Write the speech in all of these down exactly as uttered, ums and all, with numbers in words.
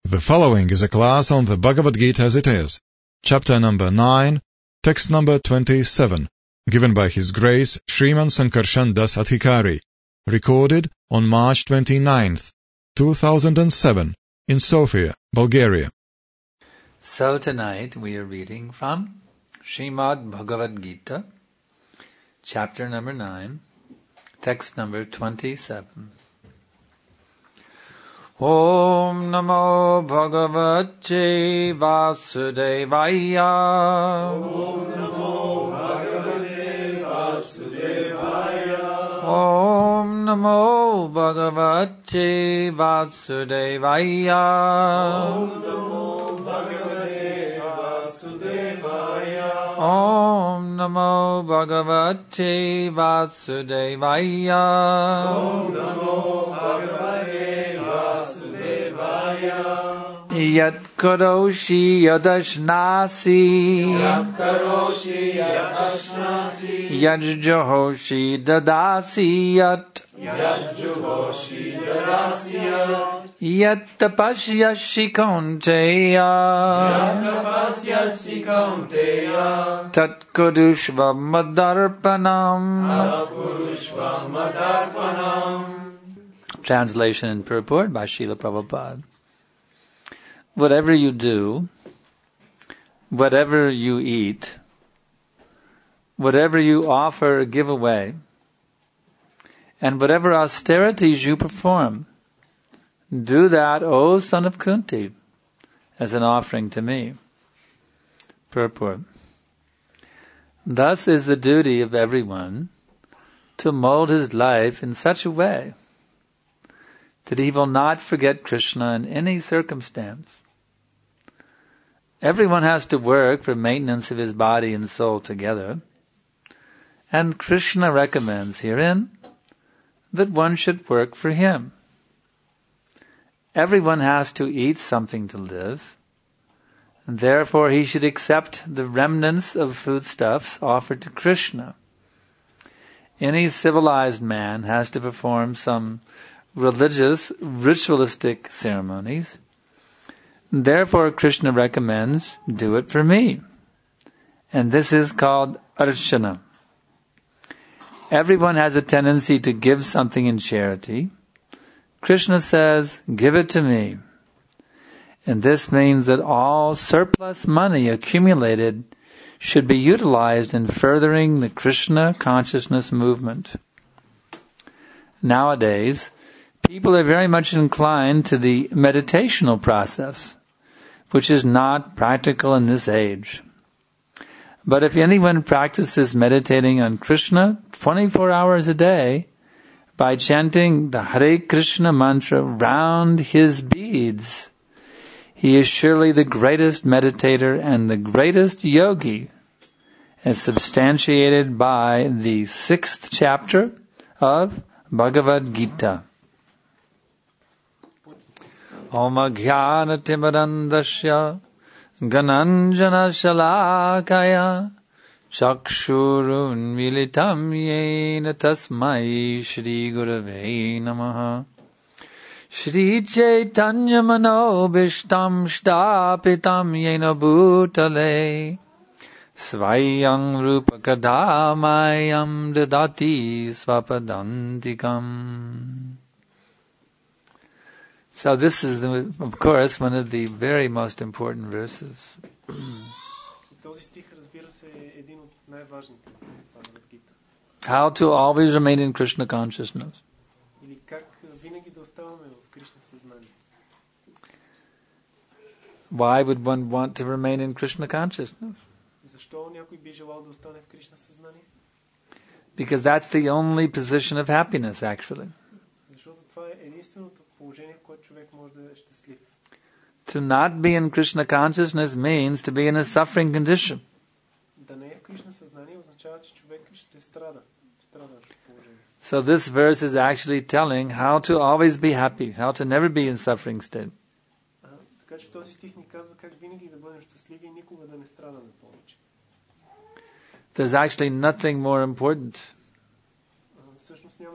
The following is a class on the Bhagavad Gita as it is, chapter number nine, text number twenty-seven, given by His Grace Shriman Sankarshan Das Adhikari, recorded on March twenty-ninth, two thousand seven, in Sofia, Bulgaria. So tonight we are reading from Srimad Bhagavad Gita, chapter number nine, text number twenty-seven. Om Namo Bhagavate Vasudevaya. Om Namo Bhagavate Vasudevaya. Om Namo Bhagavate Vasudevaya. Om Namo Bhagavate Vasudevaya. Om Namo Bhagavate Vasudevaya. Om Namo Bhagavate Yat karoshi yadashnasi. Yat karoshi yadashnasi. Yat johoshi dadasi yat. Yat johoshi dadasi yat. Yat tapasyashi kaunteya. Yat tapasyashi kaunteya. Tat kurushva madarpanam. Tat kurushva madarpanam. Translation and purport by Srila Prabhupada. Whatever you do, whatever you eat, whatever you offer or give away, and whatever austerities you perform, do that, O son of Kunti, as an offering to me. Purport. Thus is the duty of everyone to mold his life in such a way that he will not forget Krishna in any circumstance. Everyone has to work for maintenance of his body and soul together, and Krishna recommends herein that one should work for him. Everyone has to eat something to live, and therefore he should accept the remnants of foodstuffs offered to Krishna. Any civilized man has to perform some religious, ritualistic ceremonies. Therefore, Krishna recommends, do it for me. And this is called archana. Everyone has a tendency to give something in charity. Krishna says, give it to me. And this means that all surplus money accumulated should be utilized in furthering the Krishna consciousness movement. Nowadays, people are very much inclined to the meditational process, which is not practical in this age. But if anyone practices meditating on Krishna twenty-four hours a day by chanting the Hare Krishna mantra round his beads, he is surely the greatest meditator and the greatest yogi, as substantiated by the sixth chapter of Bhagavad Gita. Om Jnana Timirandasya Gananjana Shalakaya Chakshurun Militam Yena Tasmai Shri Gurave Namaha Shri Chaitanya Manobishtam Shtapitam Yena Bhutale Svayam Rupa Kadamayam Dadati Svapadantikam. So this is, the, of course, one of the very most important verses. How to always remain in Krishna consciousness. Why would one want to remain in Krishna consciousness? Because that's the only position of happiness, actually. To not be in Krishna consciousness means to be in a suffering condition. So this verse is actually telling how to always be happy, how to never be in suffering state. There's actually nothing more important.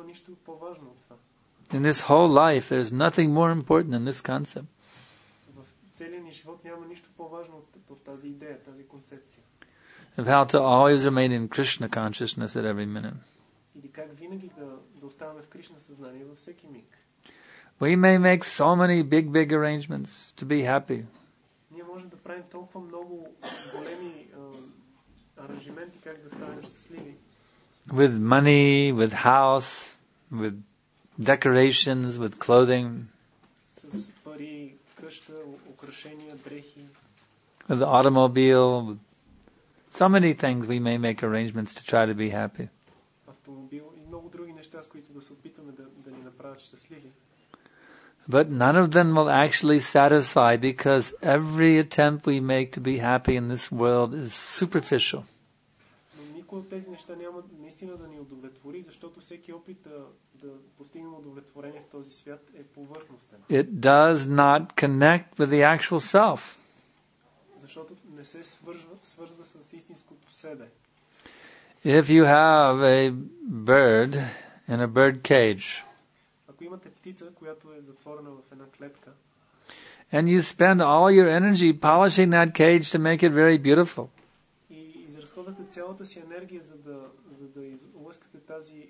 In this whole life, there's nothing more important than this concept. целият ни живот няма нищо по-важно от, от тази идея, тази концепция. Of how to always remain in Krishna consciousness at every minute. Или как винаги да, да оставаме в Кришна съзнание във всеки миг. We may make so many big, big arrangements to be happy. Ние можем да правим толкова много големи а, аранжименти как да станем щастливи. With money, with house, with decorations, with clothing. С пари, къща, украшения, дрехи. With the automobile. With so many things we may make arrangements to try to be happy. Автомобил и много други неща, с които да се опитаме да, да ни направят щастливи. But none of them will actually satisfy because every attempt we make to be happy in this world is superficial. Но никой от тези неща няма наистина да ни удовлетвори, защото всеки опит да, да постигнем удовлетворение в този свят е повърхностен. It does not connect with the actual self. Защото не се свързва, свързва с истинското себе. If you have a bird in a bird cage, Ако имате птица, която е затворена в една клетка, and you spend all your energy polishing that cage to make it very beautiful, и изразходвате цялата си енергия, за да, за да излъскате тази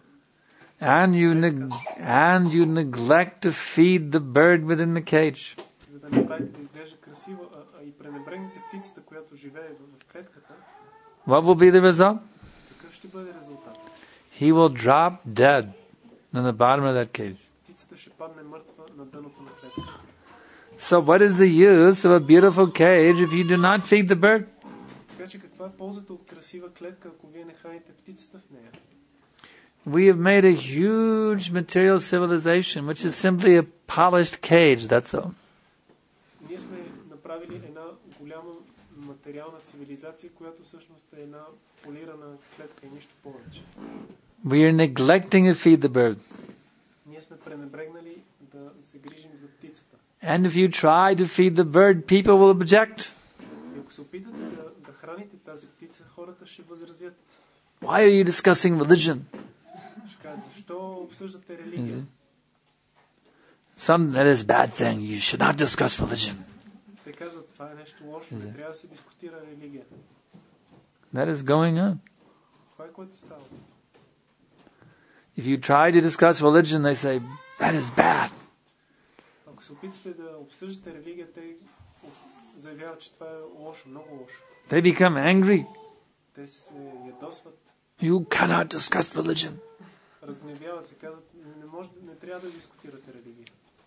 а, and you neg- and you neglect to feed the bird within the cage, за да направите да изглежда красиво, а, а и пренебрегнете птицата, която живее в, в клетката, what will be the result? какъв ще бъде резултат? He will drop dead in the bottom of that cage. Птицата ще падне мъртва на дъното на клетката. So what is the use of a beautiful cage if you do not feed the bird? Така че каква е ползата от красива клетка, ако вие не храните птицата в нея? We have made a huge material civilization, which is simply a polished cage, that's all. Ние сме направили една голяма материална цивилизация, която всъщност е една полирана клетка и нищо повече. We are neglecting to feed the bird. Ние сме пренебрегнали да се грижим за птицата. And if you try to feed the bird, people will object. И ако се опитате да, да храните тази птица, хората ще възразят. Why are you discussing religion? Ще кажат, защо обсъждате религия? Some that is bad thing. You should not discuss religion. Те казват, това е нещо лошо, не трябва да се дискутира религия. That is going on. Това е което става. If you try to discuss religion, they say, that is bad. Ако се опитате да обсъждате религия, те заявяват, че това е лошо, много лошо. They become angry. Те се ядосват, You cannot discuss religion. разгневяват се, казват, не, може, не трябва да дискутирате религия.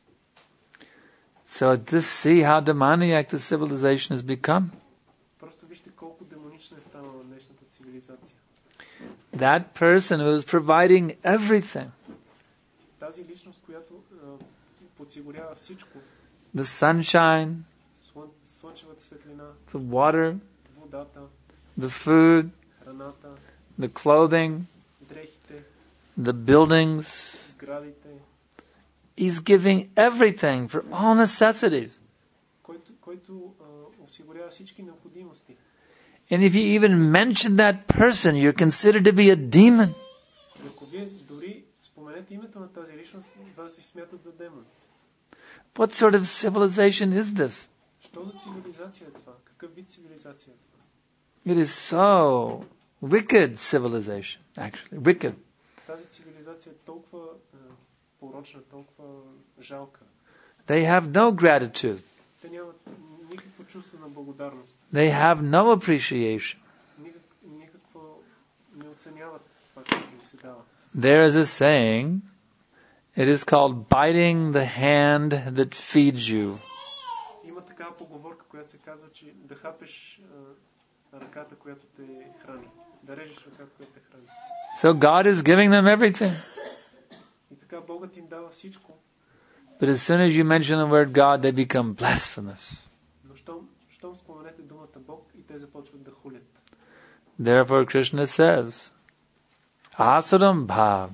So just see how demoniac the civilization has become. Просто вижте колко демонична е станала днешната цивилизация. That person who is providing everything, Тази личност, която а, подсигурява всичко, the sunshine, слън, слънчевата светлина, the water, водата, the food, храната, the clothing, дрехите, the buildings. сградите, He's giving everything for all necessities. който, който а, осигурява всички необходимости. And if you even mention that person, you're considered to be a demon. И ако вие дори споменете името на тази личност, вас ви смятат за демон. What sort of civilization is this? Що за цивилизация е това? Какъв вид цивилизация е това? It is so wicked civilization, actually. Wicked. Тази цивилизация е толкова е, порочна, толкова жалка. They have no gratitude. Те нямат никакво чувство на благодарност. They have no appreciation. Никак, никакво не оценяват това, което им се дава. There is a saying, it is called biting the hand that feeds you. Има такава поговорка, която се казва, че да хапеш а, ръката, която те храни. Да режеш ръката, която те храни. So God is giving them everything. И така Богът им дава всичко. But as soon as you mention the word God, they become blasphemous. Но щом, щом споменете думата Бог и те започват да хулят. Therefore Krishna says, Asuram bhav.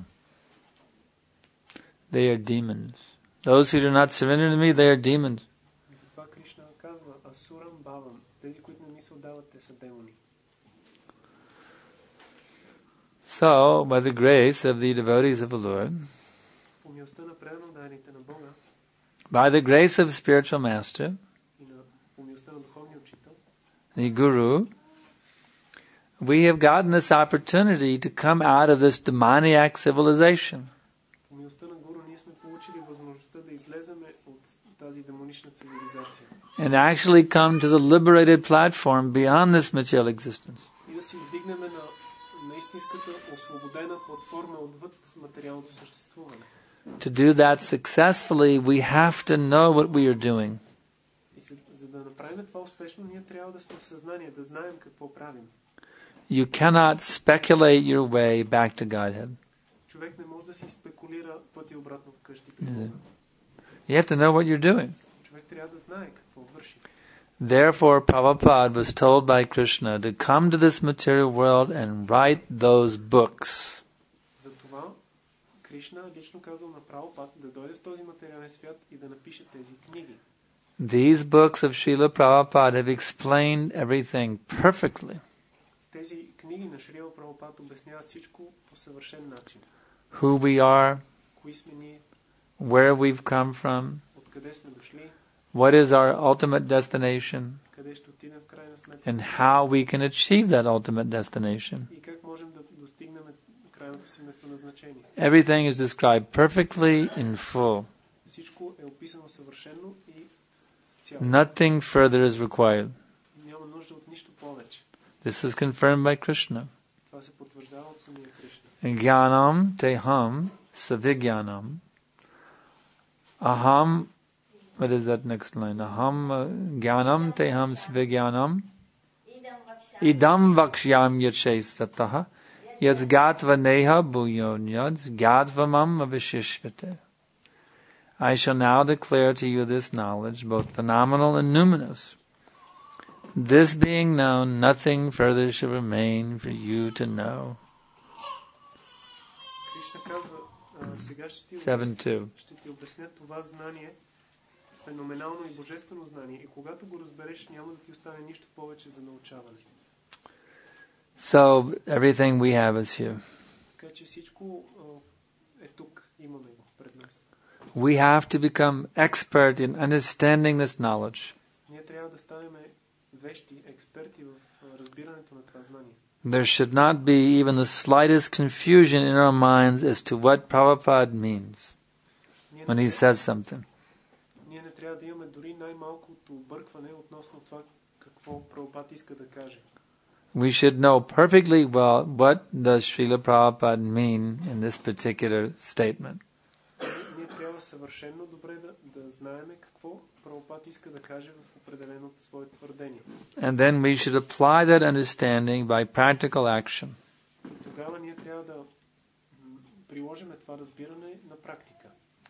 They are demons. Those who do not surrender to me, they are demons. И затова Кришна казва, Асурам бавам. Тези, които не ми се отдават, те са демони. So, by the grace of the devotees of the Lord, По милостта на преданно дарените на Бога by the grace of spiritual master, и the Guru, we have gotten this opportunity to come out of this demoniac civilization. По милостта на Гуру ние сме получили възможността да излеземе от тази демонична цивилизация. And actually come to the liberated platform beyond this material existence. И да се издигнем на, на истинската освободена платформа отвъд материалното съществуване. To do that successfully, we have to know what we are doing. И за, за да направим това успешно, ние трябва да сме в съзнание, да знаем какво правим. You cannot speculate your way back to Godhead. Човек не може да си спекулира пътя обратно вкъщи при Yeah. Бога. You have to know what you're doing. Човек трябва да знае какво върши. Therefore, Prabhupada was told by Krishna to come to this material world and write those books. Затова Кришна лично казал на Прабхупад да дойде в този материален свят и да напише тези книги. These books of Srila Prabhupada have explained everything perfectly. Тези книги на Шрила Прабхупад обясняват всичко по съвършен начин. Who we are, Кои сме ние, where we've come from, откъде сме дошли, what is our ultimate destination, къде ще отидем в крайна сметка and how we can achieve that ultimate destination. и как можем да достигнем крайното си местоназначение. Everything is described perfectly in full. Всичко е описано съвършено и в цяло. Nothing further is required. Няма нужда от нищо повече. This is confirmed by Krishna. Това се потвърждава от самия Кришна. Jnanam teham savigyanam. Aham, what is that next line? Aham uh, jnanam teham savigyanam. Idam vakshyam yachesataha. Yad gatva neha bhuyon yad gatvamam avishishvate. I shall now declare to you this knowledge, both phenomenal and numinous. This being known, nothing further shall remain for you to know. Кришна казва, а, сега ще ти, seven обясня, two. ще ти обясня това знание, феноменално и божествено знание. И когато го разбереш, няма да ти остане нищо повече за научаване. So, everything we have is here. Така че всичко а, е тук, имаме го пред нас. We have to become expert in understanding this knowledge. Ние трябва да станем вещи, експерти в а, разбирането на това знание. There should not be even the slightest confusion in our minds as to what Prabhupada means Ние when не, he says something. ние не трябва да имаме дори най-малкото объркване относно това какво Прабхупад иска да каже. We should know perfectly well what does Srila Prabhupada mean in this particular statement. Ние трябва съвършено добре да, да знаем какво Прабхупад иска да каже в определено свое твърдение. And then we should apply that understanding by practical action. Тогава ние трябва да м, приложим това разбиране на практика.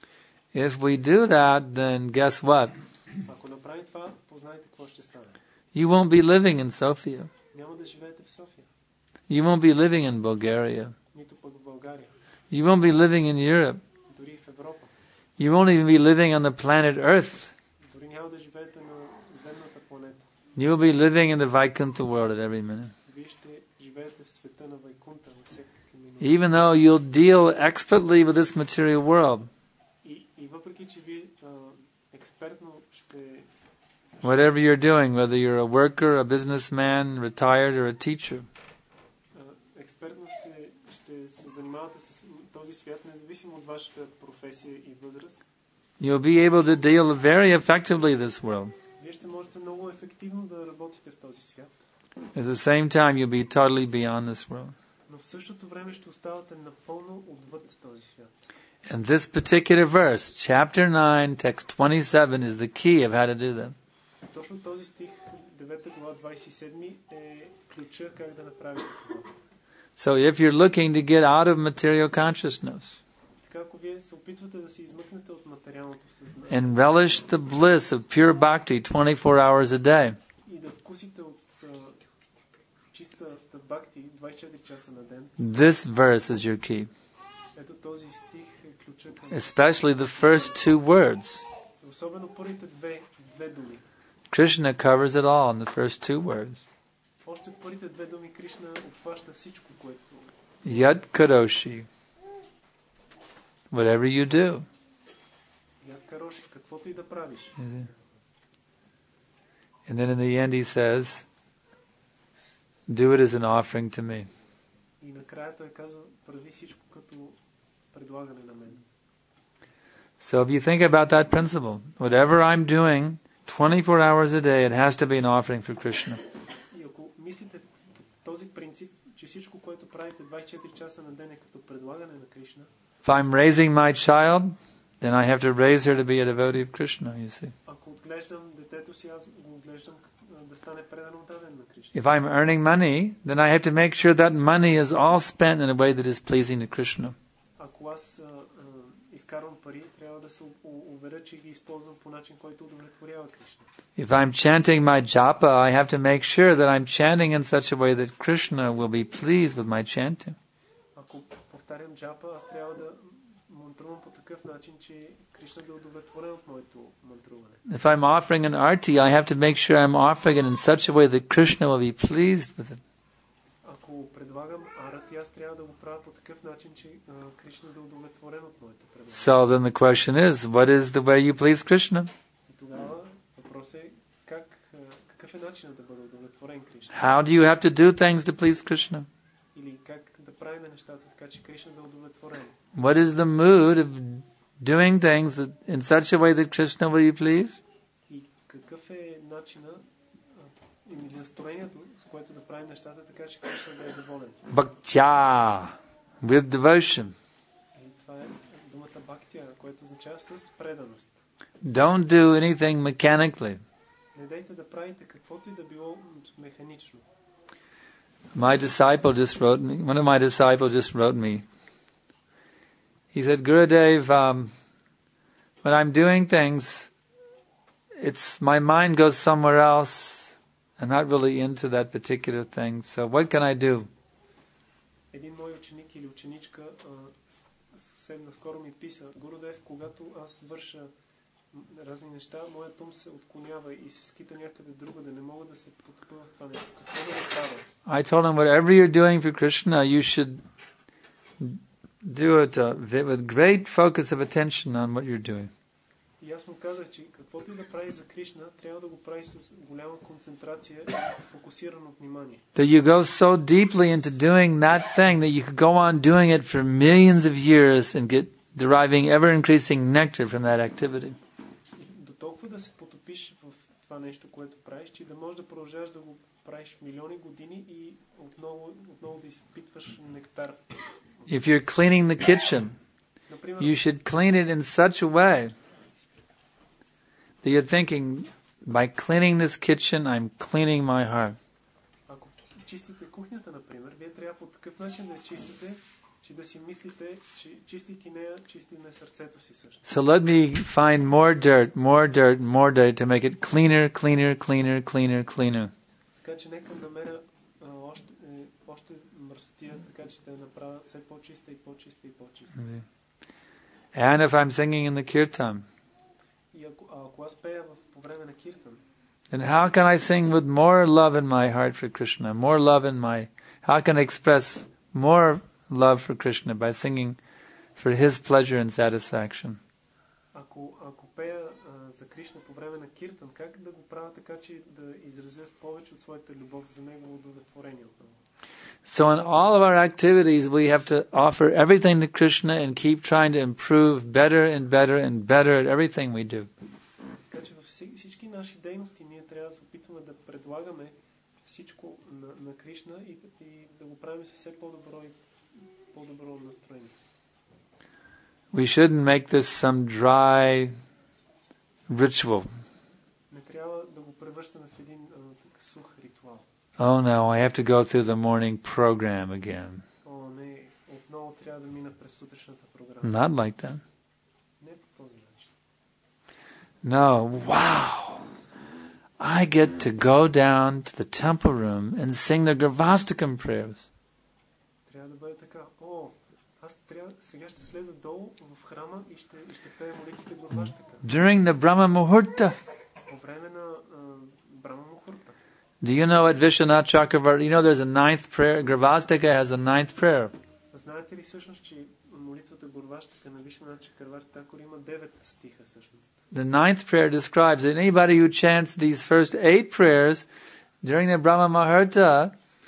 If we do that, then guess what? Ако направим това, познайте какво ще стане. You won't be living in Sofia. Няма да живеете в София, You won't be living in Bulgaria. нито пък в България, You won't be living in Europe. дори в Европа. You won't even be living on the planet Earth. Дори няма да живеете на земната планета. You will be living in the Vaikuntha world at every minute. Вие ще живеете в света на Вайкунта във всеки минут. Even though you'll deal expertly with this material world, И, и въпреки, че вие а, експертно ще whatever you're doing, whether you're a worker, a businessman, retired, or a teacher, а, експертно ще, ще се занимавате с този свят, независимо от вашата професия и възраст, you'll be able to deal very effectively this world. вие ще можете много ефективно да работите в този свят. At the same time, you'll be totally beyond this world. Но в същото време ще оставате напълно отвъд този свят. And this particular verse, chapter nine, text twenty-seven, is the key of how to do that. Точно този стих, девета глава, двадесет и седми, е ключа как да направите това. So if you're looking to get out of material consciousness Така, ако вие се опитвате да се измъкнете от материалното съзнание and relish the bliss of pure bhakti twenty-four hours a day, и да вкусите от а, чистата бхакти двадесет и четири часа на ден, this verse is your key. ето този стих е ключа към. Especially the first two words. Особено първите две, две думи. Krishna covers it all in the first two words. Още първите две думи Кришна обхваща всичко, което... Yat karoshi. Whatever you do. Яд кароши, каквото и да правиш. And then in the end he says, do it as an offering to me. И накрая той казва, прави всичко като предлагане на мен. So if you think about that principle, whatever I'm doing, twenty-four hours a day, it has to be an offering for Krishna. И ако мислите по този принцип, че всичко, което правите двайсет и четири часа на ден е като предлагане на Кришна. If I'm raising my child, then I have to raise her to be a devotee of Krishna, you see. Ако отглеждам детето си, аз го отглеждам да стане предан отдаден на Кришна. If I'm earning money, then I have to make sure that money is all spent in a way that is pleasing to Krishna. Ако аз изкарвам пари, трябва да се уверя, че ги използвам по начин, който удовлетворява Кришна. If I'm chanting my japa, I have to make sure that I'm chanting in such a way that Krishna will be pleased with my chanting. Ако повтарям джапа, аз трябва да мантрувам по такъв начин, че Кришна да е удовлетворен от моето мантруване. If I'm offering an arti, I have to make sure I'm offering it in such a way that Krishna will be pleased with it. Ако предлагам арати, аз трябва да го правя по такъв начин, че Кришна да е удовлетворен от моето предлагане. So then the question is, what is the way you please Krishna? И тогава въпросът е как, какъв е начинът да бъде удовлетворен Кришна? How do you have to do things to please Krishna? Или как да правим нещата така, че Кришна да е удовлетворен? What is the mood of doing things that, in such a way that Krishna will be pleased? И какъв е начинът или настроението, с което да правим нещата така, че Кришна да е доволен? Bhaktya, with devotion. И това е думата бхактия, което означава с преданост. Don't do anything mechanically. Не дайте да правите каквото и да било механично. My disciple just wrote me, one of my disciples just wrote me. He said, Gurudev, um, when I'm doing things, it's my mind goes somewhere else. I'm not really into that particular thing. So what can I do? Един мой ученик или ученичка съвсем наскоро ми писа: Гурудев, когато аз върша разни неща, моят ум се отклонява и се скита някъде друго, да не мога да се потъпя в това нещо. Какво да направя? I told him, whatever you're doing for Krishna, you should do it uh, with great focus of attention on what you're doing. И аз му казах, че каквото и да правиш за Кришна, трябва да го правиш с голяма концентрация и фокусирано внимание. That you go so deeply into doing that thing that you could go on doing it for millions of years and get deriving ever-increasing nectar from that activity. До толкова да се потопиш в това нещо, което правиш, че да можеш да продължаваш да го правиш милиони години и отново, отново да изпитваш нектар. If you're cleaning the kitchen, Например, you should clean it in such a way that you're thinking, by cleaning this kitchen, I'm cleaning my heart. ако чистите кухнята, например, вие трябва по такъв начин да я чистите, че да си мислите, че чистейки нея, чистиме сърцето си също. So let me find more dirt, more dirt, more dirt to make it cleaner, cleaner, cleaner, cleaner, cleaner. Така че нека намеря а, още, е, още мръсотия, така че да я направя все по-чиста и по-чиста и по-чиста. And if I'm singing in the kirtan, И ако, а, ако аз пея в, по време на киртан, then how can I sing with more love in my heart for Krishna, more love in my, how can I express more love for Krishna by singing for his pleasure and satisfaction? ако, ако пея а, за Кришна по време на киртан, как да го правя така, че да изразя с повече от своята любов за негово удовлетворение отново? So in all of our activities, we have to offer everything to Krishna and keep trying to improve better and better and better at everything we do. Така че във всички наши дейности ние трябва да се опитваме да предлагаме всичко на, на Кришна и, и да го правим със все по-добро и по-добро настроение. We shouldn't make this some dry ritual. Не трябва да го превръщаме в един а, такъв сух ритуал. Oh no, I have to go through the morning program again. О, не, отново трябва да мина през сутрешната програма. Not like that. Не по този начин. No, wow. I get to go down to the temple room and sing the Gravastakam prayers. Трябва да бъде така. О, аз трябва, сега ще слеза долу в храма и ще, и ще пея молитвите Гурваштака. During the Brahma Muhurta. По време на а, Брахма Мухурта. Do you know at Vishwanath Chakravarti, you know there's a ninth prayer, Gravastaka has a ninth prayer. Знаете ли всъщност, че молитвата Гурваштака на Вишванат Чакраварти Такур има девет стиха всъщност? The ninth prayer describes that anybody who chants these first eight prayers during the Brahma Muhurta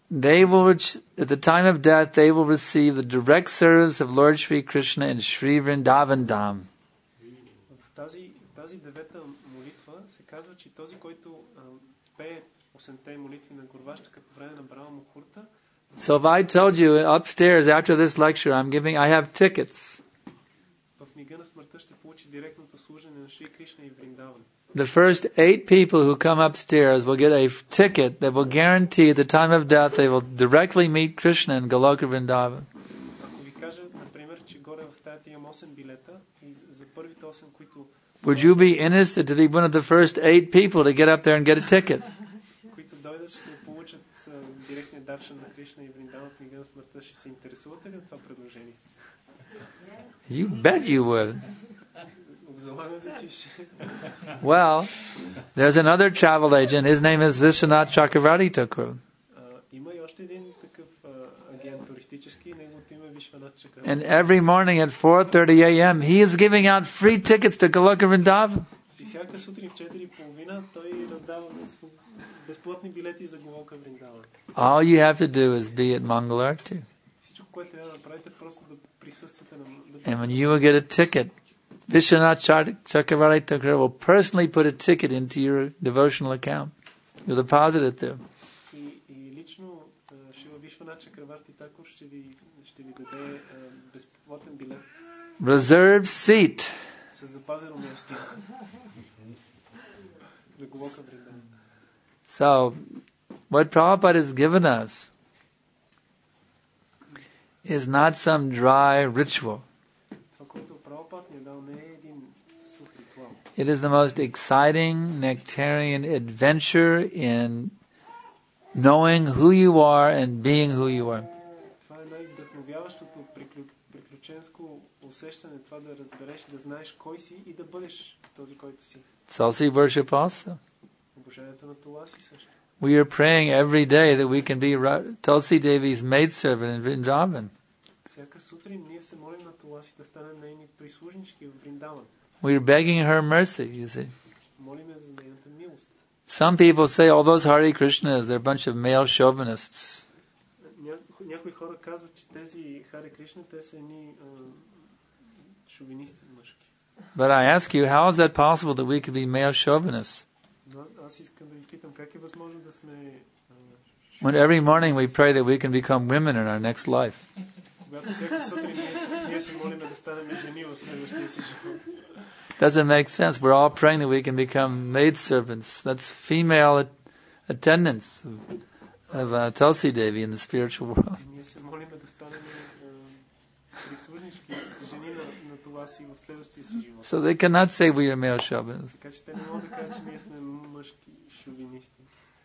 they will, at the time of death, they will receive the direct service of Lord Shri Krishna in Shri Vrindavan Dham. В тази, в тази девета молитва се казва, че този, който а, пее осемте молитви на Горващака по време на Брахма Мухурта. So if I told you upstairs after this lecture I'm giving, I have tickets. В мига на смъртта ще получи директното служене на Шри Кришна и Вриндаван. The first eight people who come upstairs will get a ticket that will guarantee at the time of death they will directly meet Krishna in Goloka Vrindavan. Ако ви кажа, например, че горе в стаята имам осем билета и за първите осем, които Would you be interested to be one of the first eight people to get up there and get a ticket? които дойдат ще получат директния даршан на Кришна и Вриндаван в мига на смъртта, ще се интересувате ли от това предложение? You bet you would. Залагам се, че ще... Well, there's another travel agent. His name is Vishwanath Chakravarti Thakur. Има и още един такъв агент туристически, неговото име е Вишванат Чакраварти. And every morning at four thirty a.m. he is giving out free tickets to Goloka Vrindavan. И всяка сутрин в четири и половина той раздава безплатни билети за Голока Вриндаван. All you have to do is be at Mangalarti. Всичко, което трябва да направите, просто да присъствате на... And when you will get a ticket, Vishwanath Chakravarti Thakur will personally put a ticket into your devotional account. You'll deposit it there. И, и лично Шила Вишванат Чакраварти Такур ще ви, ще ви даде безплатен билет. Reserved seat. С запазено място. За Голока Вриндаван. So, what Prabhupada has given us is not some dry ritual. It is the most exciting nectarian adventure in knowing who you are and being who you are. Това е най-вдъхновяващото приключенско усещане, това да разбереш, да знаеш кой си и да бъдеш този, който си. Tulsi worship also. Обожанието на Туласи също. We are praying every day that we can be Tulsi Devi's maidservant in Vrindavan. Всяка сутрин ние се молим на Туласи да станем нейни прислужнички в Вриндаван. We're begging her mercy, you see. Молиме за нейната милост. Some people say, all those Hare Krishnas, they're a bunch of male chauvinists. Някои хора казват, че тези Харе Кришна, те са едни шовинисти мъжки. But I ask you, how is that possible that we could be male chauvinists? Аз искам да ви питам, как е възможно да сме... When every morning we pray that we can become women in our next life. Когато всяка сутрин ние се молиме да станем жени в следващия си живот. Doesn't make sense. We're all praying that we can become maidservants. That's female at- attendance of, of uh, Tulsi Devi in the spiritual world. Ние се молиме да станем прислужнички жени на Туласи в следващия си живот. So they cannot say we are male chauvinists. Така че те не могат да кажат, че ние сме мъжки шовинисти.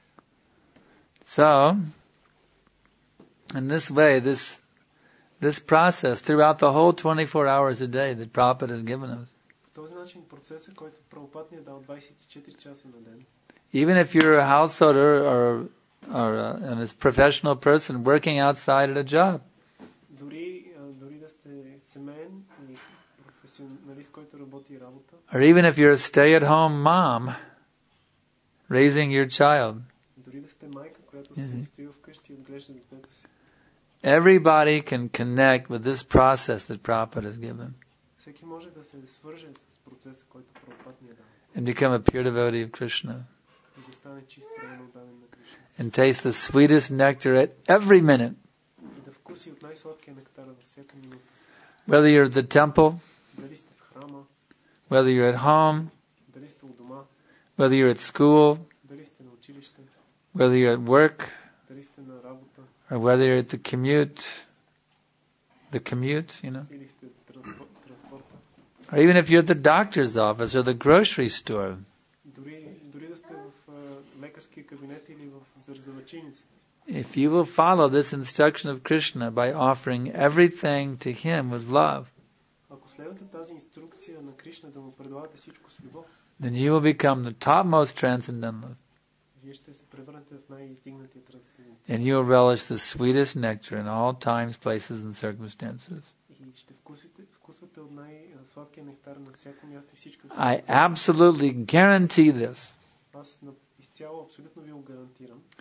So, in this way, this this process throughout the whole twenty-four hours a day that Prabhupada has given us. В този начин процеса, който Прабхупад ни е дал двайсет и четири часа на ден. Even if you're a householder or or a, and a professional person working outside at a job. Дори дори да сте семейен и професионалист, който работи работа. Or even if you're a stay-at-home mom raising your child. Дори да сте майка, която се стои вкъщи и отглежда детето си. Everybody can connect with this process that Prabhupada has given. Всеки може да се свърже с процеса, който Прабхупад ни е дал. And become a pure devotee of Krishna. И да стане чист, правилно отдаден на Кришна. And taste the sweetest nectar at every minute. И да вкуси от най-сладкия нектар във всяка минута. Whether you're at the temple, Дали сте в храма, whether you're at home, дали сте у дома, whether you're at school, дали сте на училище, whether you're at work, дали сте на работа, or whether you're at the commute, the commute, you know, или сте транспорт, транспорта. or even if you're at the doctor's office or the grocery store. Дори, дори да сте в uh, лекарския кабинет или в зарзавачиницата. If you will follow this instruction of Krishna by offering everything to him with love, Ако следвате тази инструкция на Кришна да му предлагате всичко с любов, then you will become the topmost transcendentalist. вие ще се превърнете в най-издигнатия трансцендент. And you will relish the sweetest nectar in all times, places, and circumstances. И ще вкусвате, вкусвате от най-сладкия нектар на всяко място и всичко. I absolutely guarantee this. Аз изцяло абсолютно ви го гарантирам.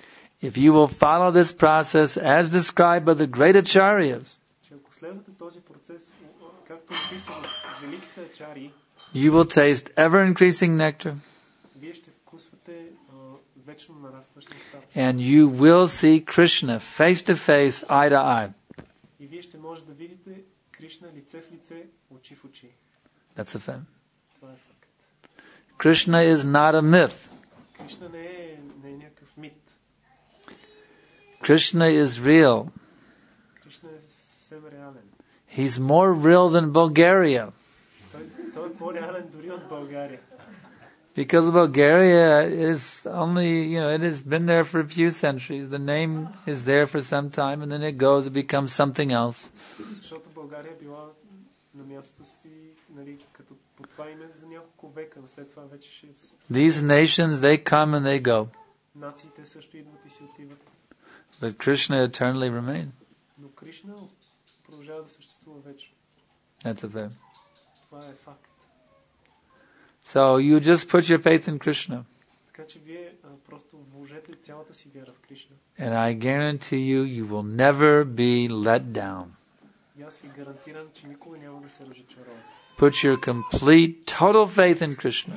If you will follow this process as described by the great acharyas, Че ако следвате този процес, както е описан от великите ачари, you will taste ever-increasing nectar, вие ще вкусвате а, вечно нарастващ нектар. and you will see Krishna face to face, eye to eye. И вие ще може да видите Кришна лице в лице, очи в очи. That's a fact. Това е факт. Krishna is not a myth. Кришна не е, не е някакъв мит. Krishna is real. Кришна е съвсем реален. He's more real than Bulgaria. Той, той е по-реален дори от България. Because Bulgaria is only, you know, it has been there for a few centuries. The name is there for some time and then it goes, it becomes something else. Защото България била на мястото си, нали, като по това име за няколко века, но след това вече ще... These nations, they come and they go. Нациите също идват и си отиват. But Krishna eternally remains. Но Кришна продължава да съществува вечно. That's a fact. Това е факт. So you just put your faith in Krishna. Така че вие а, просто вложете цялата си вяра в Кришна. And I guarantee you, you will never be let down. И аз ви гарантирам, че никога няма да се разочаровате. Put your complete, total faith in Krishna.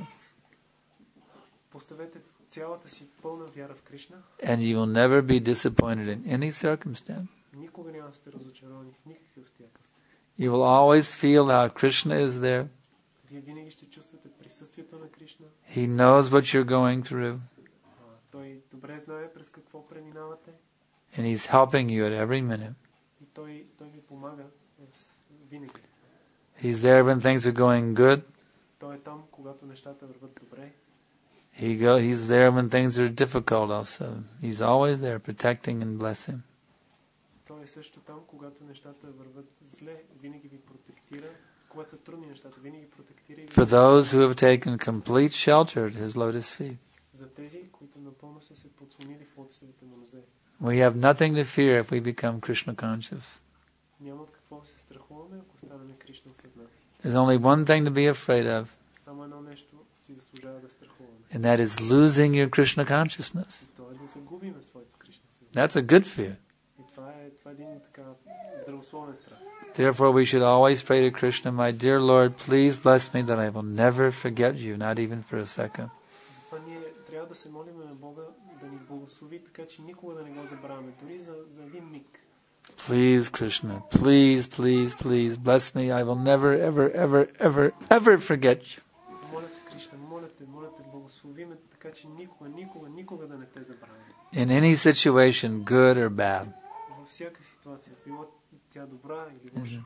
Поставете цялата си пълна вяра в Кришна. And you will never be disappointed in any circumstance. Никога няма да сте разочаровани в никакви обстоятелства. You will always feel how Krishna is there. Вие винаги ще чувствате присъствието на Кришна. He knows what you're going through. А, той добре знае през какво преминавате. And He's helping you at every minute. И той, той ви помага винаги. He's there when things are going good. Той е там, когато нещата върват добре. He go, he's there when things are difficult also. He's always there protecting and blessing. Той е също там, когато нещата върват зле. Винаги ви протектира. Когато са трудни нещата, винаги протектира. И For those who have taken complete shelter at His lotus feet. За тези, които напълно са се подслонили в лотосовите му нозе. We have nothing to fear if we become Krishna conscious. Няма от какво да се страхуваме, ако станем Кришна осъзнати. There's only one thing to be afraid of, Само едно нещо си заслужава да страхуваме. and that is losing your Krishna consciousness. И то е да загубиме своето Кришна съзнание. That's a good fear. И това е, това е един така здравословен страх. Therefore, we should always pray to Krishna, my dear Lord, please bless me that I will never forget you, not even for a second. Затова ние трябва да се молим на Бога да ни благослови, така че никога да не го забравяме, дори за, за един миг. Please, Krishna, please, please, please, bless me. I will never, ever, ever, ever, ever forget you. Моля те, Кришна, моля те, моля те, благослови ме, така че никога, никога, никога да не те забравяме. In any situation, good or bad. Във всяка ситуация, било тя добра или лоша.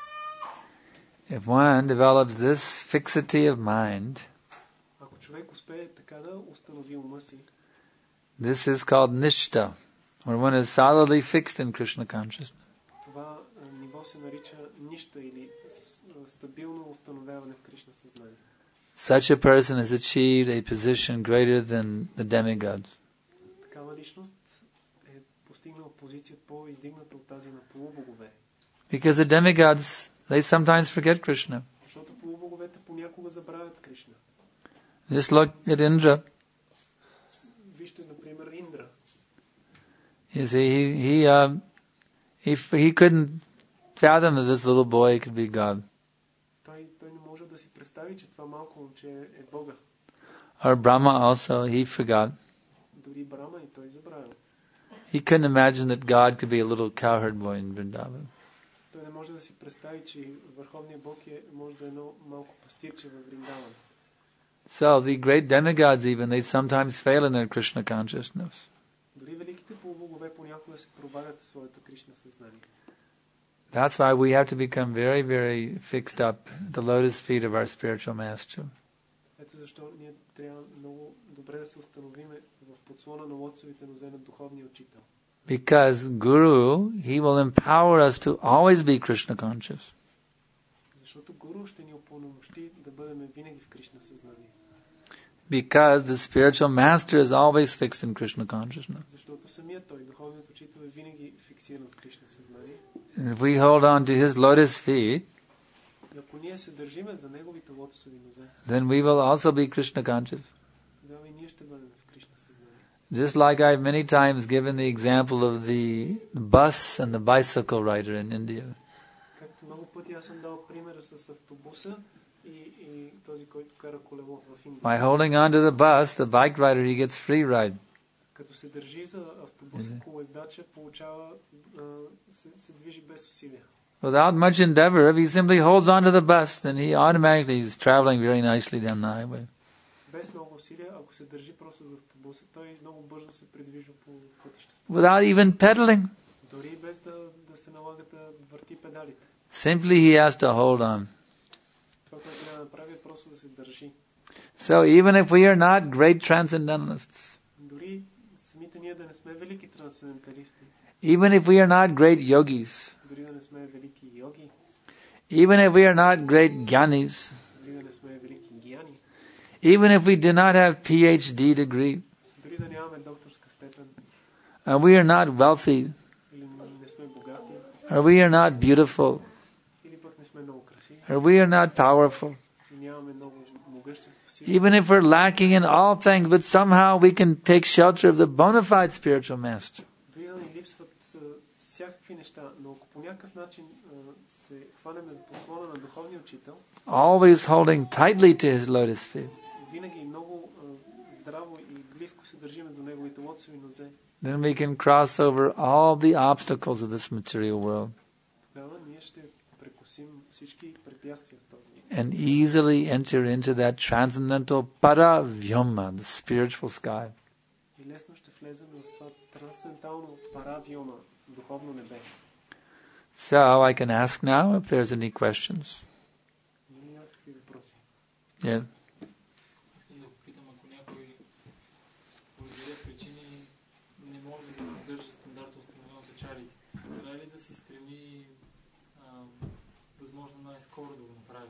If one develops this fixity of mind, Ако човек успее така да установи ума си, this is called nishta, where one is solidly fixed in Krishna consciousness. това а, ниво се нарича нища или с- а, стабилно установяване в Кришна съзнание. Such a person has achieved a position greater than the demigods. Такава личност е постигнала позиция по-издигната от тази на полубогове. Because the demigods, they sometimes forget Krishna. Защото полубоговете понякога забравят Кришна. Just look at Indra. Вижте, например, Индра. You see, he he uh, he he couldn't fathom that this little boy could be God. Той, той не може да си представи, че това малко момче е Бога. Or Brahma also, he forgot. Дори Брама и той забравя. He couldn't imagine that God could be a little cowherd boy in Vrindavan. Той не може да си представи, че Върховният Бог е, може да е едно малко пастирче във Вриндаван. So the great demigods even, they sometimes fail in their Krishna consciousness. Дори великите полубогове понякога се провалят в своето Кришна съзнание. That's why we have to become very, very fixed up at the lotus feet of our spiritual master. Ето защо ние трябва много добре да се установиме в подслона на лотосовите нозе на духовния учител. Because Guru, he will empower us to always be Krishna conscious. Защото Гуру ще ни упълномощи да бъдем винаги в Кришна съзнание. Because the spiritual master is always fixed in Krishna consciousness. Защото самият той, духовният учител, е винаги фиксиран в Кришна съзнание. And if we hold on to his lotus feet, И ако ние се държиме за неговите лотосови нозе, then we will also be Krishna conscious. тогава и ние ще бъдем в Кришна съзнание. Just like I've many times given the example of the bus and the bicycle rider in India. Както много пъти аз съм дал примера с автобуса и, и този, който кара колело в Индия. By holding on to the bus, the bike rider, he gets free ride. Като се държи за автобуса, колездача получава, а, се, се движи без усилия. Without much endeavor, if he simply holds on to the bus, then he automatically is traveling very nicely down the highway. Без много усилия, ако се държи просто за автобуса, той много бързо се придвижва по пътищата. Without even pedaling. Дори без да, да се налага да върти педалите. Simply he has to hold on. Това, което трябва да направи, е просто да се държи. So even if we are not great transcendentalists, Дори самите ние да не сме велики трансценденталисти, even if we are not great yogis, дори да не сме велики йоги, even if we are not great jnanis, дори да не сме велики гияни, even if we do not have PhD degree, дори да нямаме докторска степен, and we are not wealthy, или не сме богати, or we are not beautiful, или пък не сме много красиви, or we are not powerful, и нямаме много могъщество си, even if we're lacking in all things, but somehow we can take shelter of the bona fide spiritual master. дори да ни липсват а, всякакви неща, но ако по някакъв начин а, се хванеме за послона на духовния учител, Always holding tightly to his lotus feet, винаги много а, здраво и близко се държиме до неговите лотосови нозе, then we can cross over all the obstacles of this material world тогава ние ще прекосим всички препятствия в този мир. and easily enter into that transcendental paravyoma, the spiritual sky. И лесно ще влезем в това трансцендентално паравиома, духовно небе. So I can ask now if there's any questions. Има някакви въпроси. Yeah. Искам да попитам, ако някой поради ред причини не може да поддържа стандарта установен от ачарите, трябва ли да се стреми а, възможно най-скоро да го направи?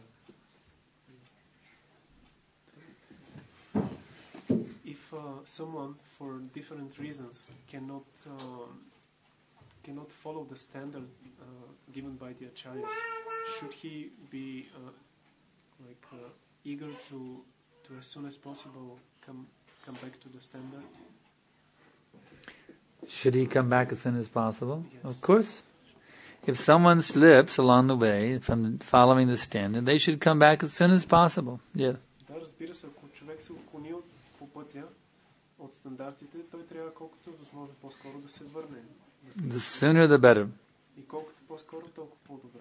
If uh, someone, for different reasons, cannot um, cannot follow the standard uh, given by the acharyas, should he be uh, like uh, eager to to as soon as possible come come back to the standard? Should he come back as soon as possible? Yes. Of course. If someone slips along the way from following the standard, they should come back as soon as possible. Yeah. Да, разбира се, ако човек се отклонил по пътя от стандартите, той трябва колкото възможно по-скоро да се върне. The sooner the better. И колкото по-скоро, толкова по-добре.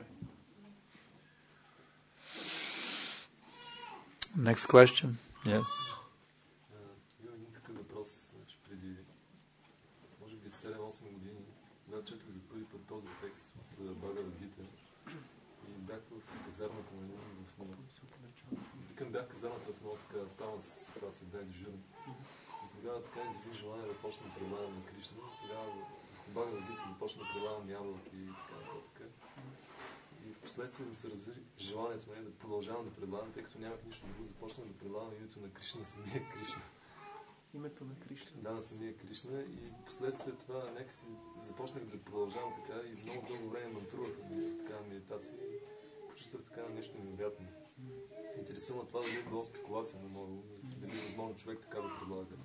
Next question. Yeah. Имам един такъв въпрос, значи преди може би седем-осем години, когато четох за първи път този текст от Бхагавад Гита и бях в казармата на един в много. Викам, бях в казармата в много така там ситуация, бях дежурен. И тогава така изяви желание да почна да предлагам на Кришна. Тогава в Бхагавад Гита започна да предлагам ябълки и така нататък. И в последствие ми се разви желанието не, да продължавам да предлагам, тъй като нямах нищо друго, започнах да предлагам името на Кришна, самия Кришна. Името на Кришна. Да, на самия Кришна и последствие това някакси започнах да продължавам така и много дълго време мантрувах в такава медитация и почувствах така нещо невероятно. Интересува това дали е било спекулация на моя ум и дали е възможно човек така да предлага.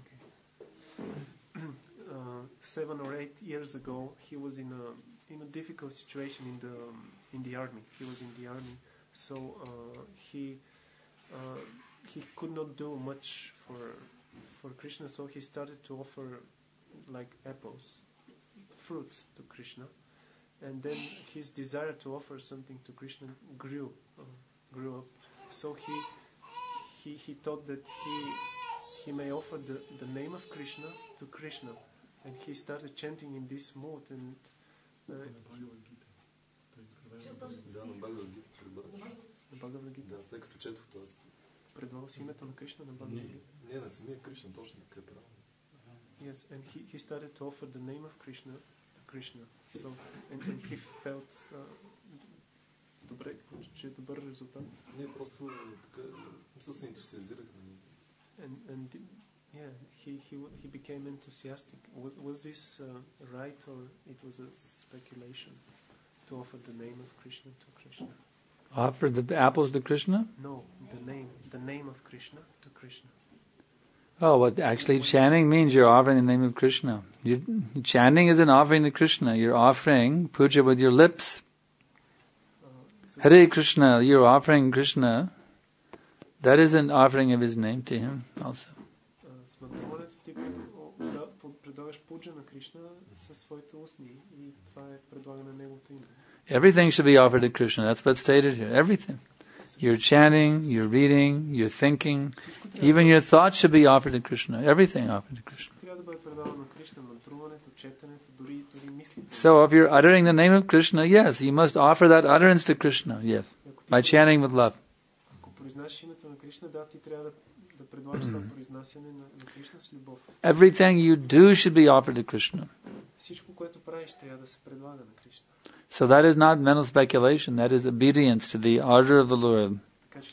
Uh, seven or eight years ago, he was in a in a difficult situation in the in the army. He was in the army, so uh, he uh, he could not do much for for Krishna. So he started to offer like apples, fruits to Krishna, and then his desire to offer something to Krishna grew uh, grew up. So he he he thought that he he may offer the the name of Krishna to Krishna. And he started chanting in this mood and uh, Да, на Бхагавад Гита предлагам. на Бхагавад Гита. Да, след като четох този. Предлагал си името на Кришна на Бхагавад Гита. Не, на самия Кришна, точно така правилно. Yes, and he he started to offer the name of Krishna to Krishna. So and, and he felt uh, добре, че е добър резултат. Не, просто така, смисъл се ентусиазирах. And and yeah, he he he became enthusiastic. Was was this uh, right or it was a speculation to offer the name of Krishna to Krishna? Offer the apples to Krishna? No, the name, the name of Krishna to Krishna. Oh, what actually chanting means you're offering the name of Krishna. You, chanting is an offering to Krishna. You're offering puja with your lips. Hare Krishna, you're offering Krishna. That is an offering of his name to him also. С мантруването ти предлагаш пуджа на Кришна със своите устни и това е предлагане на неговото име. Everything should be offered to Krishna. That's what's stated here. Everything. You're chanting, you're reading, you're thinking. Even your thoughts should be offered to Krishna. Everything offered to Krishna. So if you're uttering the name of Krishna, yes, you must offer that utterance to Krishna, yes, by chanting with love. Everything you do should be offered to Krishna. So that is not mental speculation, that is obedience to the order of the Lord.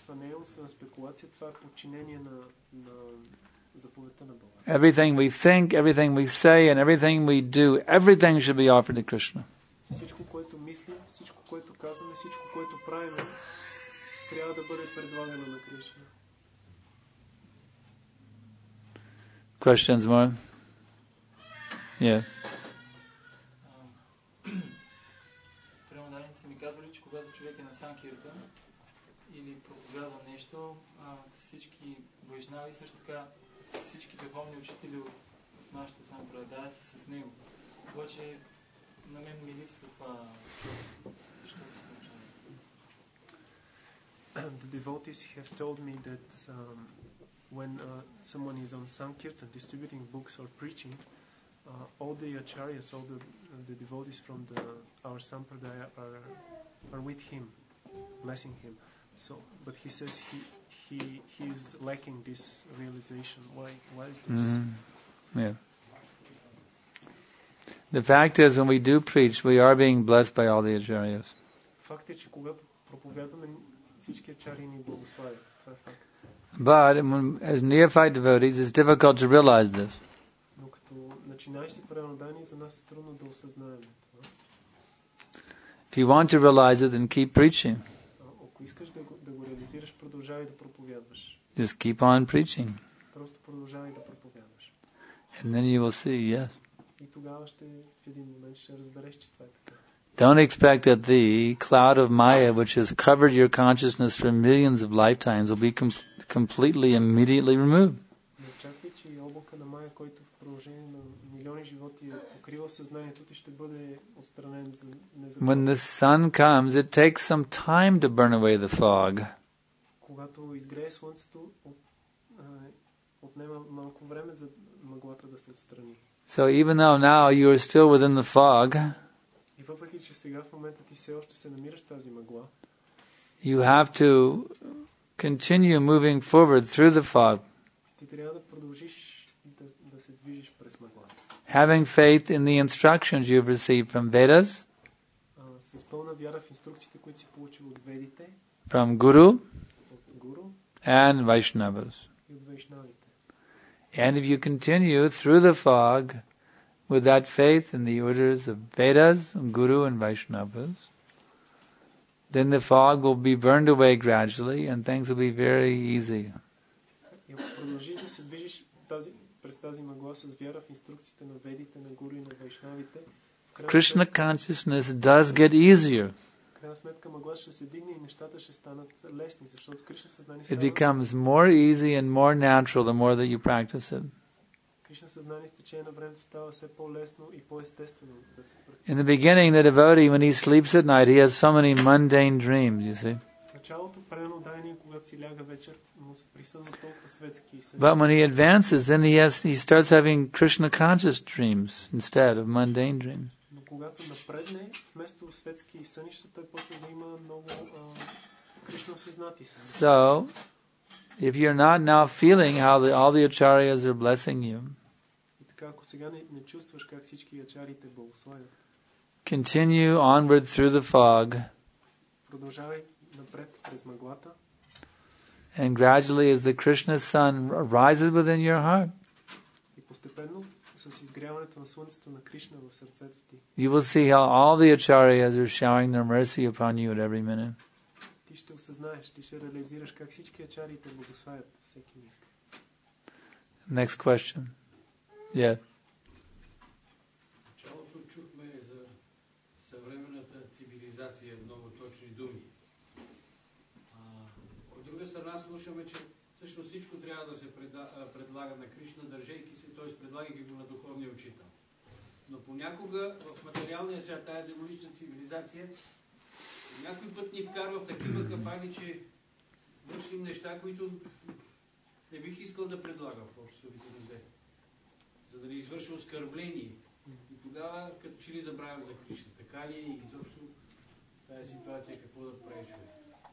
Everything we think, everything we say, and everything we do, everything should be offered to Krishna. Questions more? Yeah. Преmodaници ми казвали, че когато човек е на санкиртан или проповядва нещо, всички вайшнави, също така всички духовни учители от нашата сампрадая са с него. Обаче на мен ми липсва това. Защо се случва? The devotees have told me that um, when uh, someone is on Sankirtan, distributing books or preaching, uh, all the acharyas, all the, uh, the devotees from the, our sampradaya are, are with him, blessing him. So, but he says he he he's lacking this realization. Why? Why is this? Mm-hmm. Yeah. The fact is, when we do preach, we are being blessed by all the acharyas. Факт е, че когато проповядваме, всички ачарии ни благославят. Това е факт. But as neophyte devotees, it's difficult to realize this. Но като начинаещи преданодани, за нас е трудно да осъзнаем това. If you want to realize it, then keep preaching. Ако искаш да го, да го реализираш, продължавай да проповядваш. Just keep on preaching. Просто продължавай да проповядваш. And then you will see, yes. И тогава ще в един момент ще разбереш, че това е така. Don't expect that the cloud of Maya, which has covered your consciousness for millions of lifetimes, will be com- completely, immediately removed. Не очаквай, че облака на Майя, който в продължение на милиони животи е покривал съзнанието ти, ще бъде отстранен за незабавно. When the sun comes, it takes some time to burn away the fog. Когато изгрее слънцето, отнема малко време за мъглата да се отстрани. So even though now you are still within the fog, и въпреки, че сега в момента ти все още се намираш тази мъгла, you have to continue moving forward through the fog. Ти трябва да продължиш да, да се движиш през мъглата. Having faith in the instructions you've received from Vedas, с пълна вяра в инструкциите, които си получил от ведите, from Guru, от Гуру and Vaishnavas. и от вайшнавите. And if you continue through the fog with that faith in the orders of Vedas, Guru and Vaishnavas, then the fog will be burned away gradually and things will be very easy. И ако продължиш да се движиш тази, през тази мъгла с вяра в инструкциите на ведите, на Гуру и на вайшнавите, Krishna consciousness does get easier. в крайна сметка мъгла ще се дигне и нещата ще станат лесни, защото Кришна съзнание It becomes more easy and more natural the more that you practice it. Кришна съзнание с течение на времето става все по-лесно и по-естествено да се практикува. In the beginning, the devotee, when he sleeps at night, he has so many mundane dreams, you see. В началото преданодайния, когато си ляга вечер, му се присънват толкова светски съни. But when he advances, then he has he starts having Krishna conscious dreams instead of mundane dreams. Но когато напредне, вместо светски сънища, той почва да има много Кришна осъзнати съни. So, if you're not now feeling how the, all the acharyas are blessing you, И така, ако сега не, не чувстваш как всички ачарите благословят, continue onward through the fog, продължавай напред през мъглата, and gradually as the Krishna sun rises within your heart, и постепенно с изгряването на слънцето на Кришна в сърцето ти, you will see how all the acharyas are showering their mercy upon you at every minute. ти ще осъзнаеш, ти ще реализираш как всички ачарите благославят всеки миг. Next question. Yeah. Началото чухме за съвременната цивилизация, много точни думи. А, от друга страна слушаме, че всъщност всичко трябва да се преда, предлага на Кришна, държейки се, т.е. предлагайки го на духовния учител. Но понякога в материалния свят, тая демонична цивилизация, някой път ни вкарва в такива капани, че вършим неща, които не бих искал да предлагам в обществото разде, за да не извърши оскърбление. И тогава, като че ли забравям за Кришна. Така ли е и изобщо тая ситуация, какво да прави човек?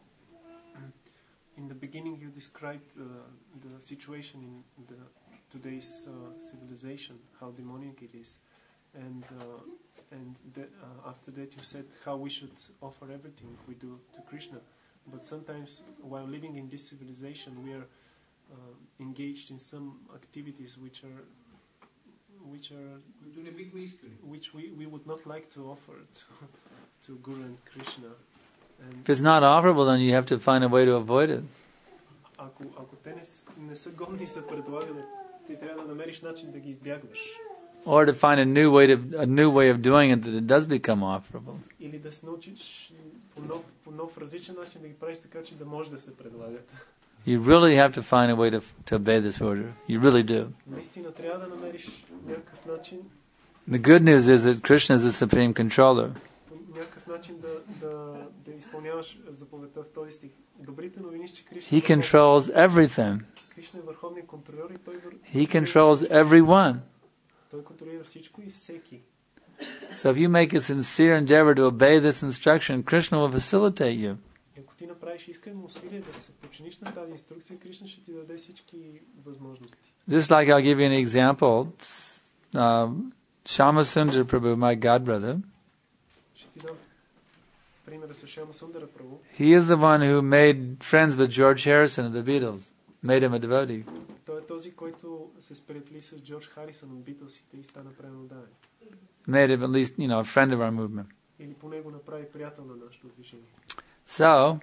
In the beginning you described uh, the situation in the today's uh, civilization, how demonic it is. And uh, and the, uh, after that you said how we should offer everything we do to Krishna. But sometimes while living in this civilization we are uh, engaged in some activities which are which are which we, we would not like to offer to, to Guru and Krishna. And if it's not offerable, then you have to find a way to avoid it. Ако, ако те не, не са годни за предлагане, ти трябва да намериш начин да ги избягваш. Or to find a new way to a new way of doing it that it does become offerable. Или да се научиш по нов, по нов различен начин да ги правиш така, че да може да се предлагат. You really have to find a way to to obey this order. You really do. Наистина трябва да намериш някакъв начин. The good news is that Krishna is the supreme controller. По някакъв начин да да да изпълняваш заповедта в този стих. Добрите новини, че Кришна He controls everything. Кришна е върховният контролер и той He controls everyone. Той контролира всичко и всеки. So if you make a sincere endeavor to obey this instruction, Krishna will facilitate you. Ако ти направиш искрено усилие да се подчиниш на тази инструкция, Кришна ще ти даде всички възможности. Just like I'll give you an example, um, Shamasundar Prabhu, my godbrother, Ще ти дам пример с Шамасундара Прабhu. He is the one who made friends with George Harrison of the Beatles, made him a devotee. Той е този, който се сприятели с Джордж Харисън от Битлсите и стана преданодавен. Made him at least, you know, a friend of our movement. Или поне го направи приятел на нашето движение. So,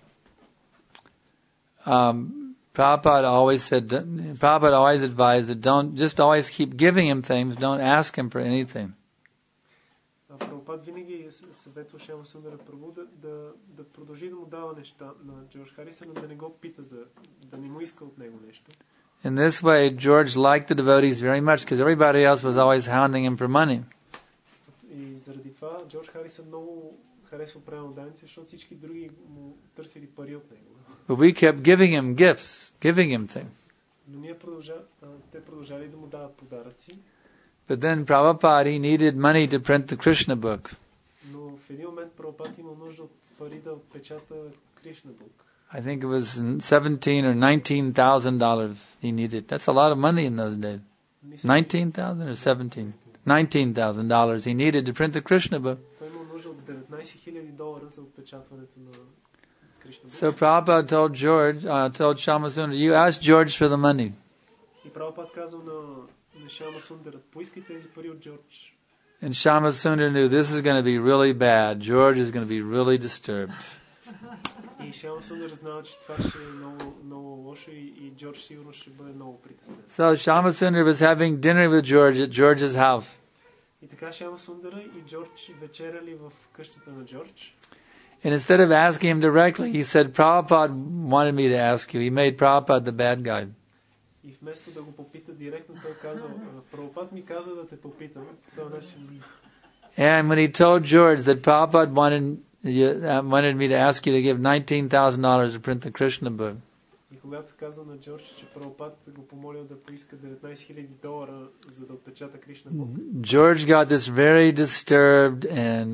um, Prabhupada always said, Prabhupada always advised that don't just always keep giving him things, don't ask him for anything. Прабхупад винаги съветва Шамасундара Прабhu да, да, да продължи да му дава неща на Джордж Харисън, но да не го пита за, да не му иска от него нещо. In this way, George liked the devotees very much because everybody else was always hounding him for money. И заради това Джордж Харисън много харесва преданодавници, защото всички други му търсили пари от него. But we kept giving him gifts, giving him things. Но ние продължа, те продължали да му дават подаръци. But then Prabhupada, he needed money to print the Krishna book. Но в един момент Прабхупад имал нужда от пари да отпечата Кришна Бук. I think it was seventeen or nineteen thousand dollars he needed. That's a lot of money in those days. Nineteen thousand or seventeen? Nineteen thousand dollars he needed to print the Krishna book. Той имал нужда от деветнайсет хиляди долара за отпечатването на Кришна Бук. So Prabhupada told George, uh, told Shamasundar, you ask George for the money. И Прабхупад казал на на Шамасундара, поискай тези пари от Джордж. And Shamasundar knew this is going to be really bad. George is going to be really disturbed. И Шамасундър знал, че това ще е много, много лошо и, и Джордж сигурно ще бъде много притеснен. So Shamasundar was having dinner with George at George's house. И така Шамасундъра и Джордж вечеряли в къщата на Джордж. And instead of asking him directly, he said, Prabhupada wanted me to ask you. He made Prabhupada the bad guy. И вместо да го попита директно, той казал, Прабхупад ми каза да те попитам. Това начин... And when he told George that Prabhupada wanted, uh, wanted me to ask you to give nineteen thousand dollars to print the Krishna book, И когато каза на Джордж, че Прабхупад го помолил да поиска деветнайсет хиляди долара, за да отпечата Кришна Бук. George got this very disturbed and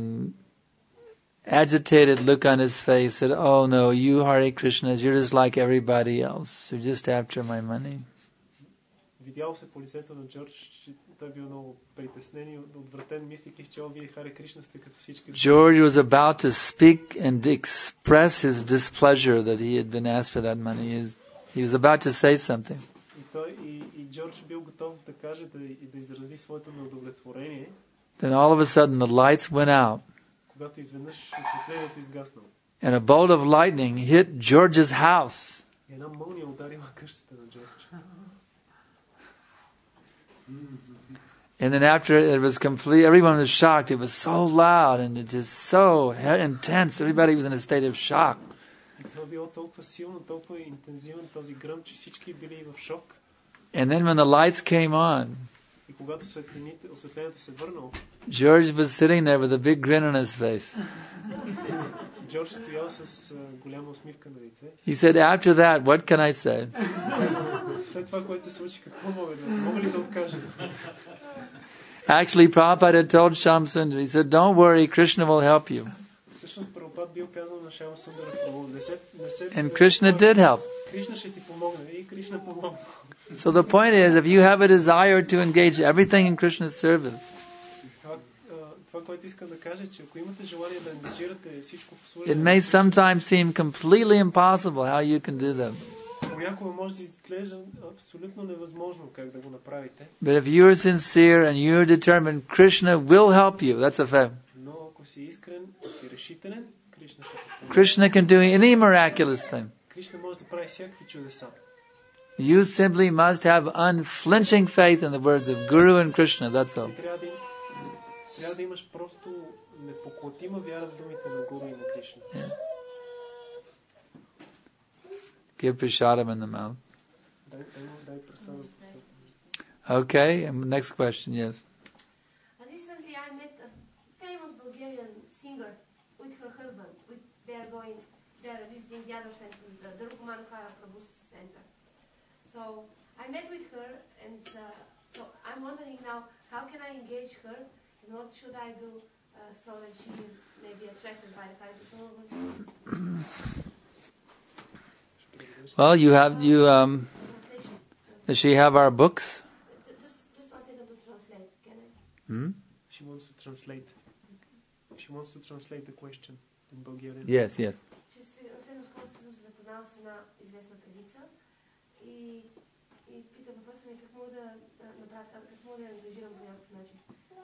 agitated look on his face. Said, "Oh no, you Hare Krishnas, you're just like everybody else. You're just after my money." Видял се по лицето на Джордж, че той бил много притеснен и отвратен, мислейки, че о, вие Харе Кришна сте като всички. George was about to speak and express his displeasure that he had been asked for that money. He was, he was about to say something. И той и, и Джордж бил готов да каже да, да изрази своето неудовлетворение. Then all of a sudden the lights went out. Когато изведнъж осветлението изгаснало. And a bolt of lightning hit George's house. И една мълния ударила къщата на Джордж. And then after it was complete, everyone was shocked. It was so loud and it just so intense. Everybody was in a state of shock. Това било толкова силно, толкова интензивен този гръм, че всички били в шок. And then when the lights came on, И когато осветлението се върнало, George was sitting there with a big grin on his face. Джордж стоял с голяма усмивка на лице. He said, after that, what can I say? След това, което се случи, какво мога да, мога ли да откажа? Actually, Prabhupada had told Shamsundar, he said, don't worry, Krishna will help you. Всъщност Прабхупад бил казал на Шяма Сундара, не се, не се, And Krishna did help. Кришна ще ти помогне и Кришна помогна. So the point is, if you have a desire to engage everything in Krishna's service, Това, това, което искам да кажа, че ако имате желание да ангажирате всичко в служба, it may sometimes seem completely impossible how you can do them. понякога може да изглежда абсолютно невъзможно как да го направите. But if you are sincere and you are determined, Krishna will help you. That's a fact. Но ако си искрен, ако си решителен, Кришна ще те помогне. Krishna can do any miraculous thing. Кришна може да прави всякакви чудеса. You simply must have unflinching faith in the words of Guru and Krishna. That's all. Трябва да, им, трябва да имаш просто непоклатима вяра в думите на Гуру и на Кришна. Yeah. Give prasadam in the mouth. Дай, дай, дай прасадам. Okay, and next question, yes. Recently I met a famous Bulgarian singer with her husband. With, they are going, they are visiting the other center, the, the Rukumanohara Prabhu's center. So I met with her, and uh, so I'm wondering now, how can I engage her, and what should I do uh, so that she may be attracted by the Hare Well, you have you um. Does she have our books? Just, just one second to translate. Can I? Hmm? She wants to translate. She wants to translate the question in Bulgarian. Yes, yes. Съвсем скоро съм се запознала с една известна певица и, и пита въпроса ми как мога да, да направя, как мога да я ангажирам по някакъв начин.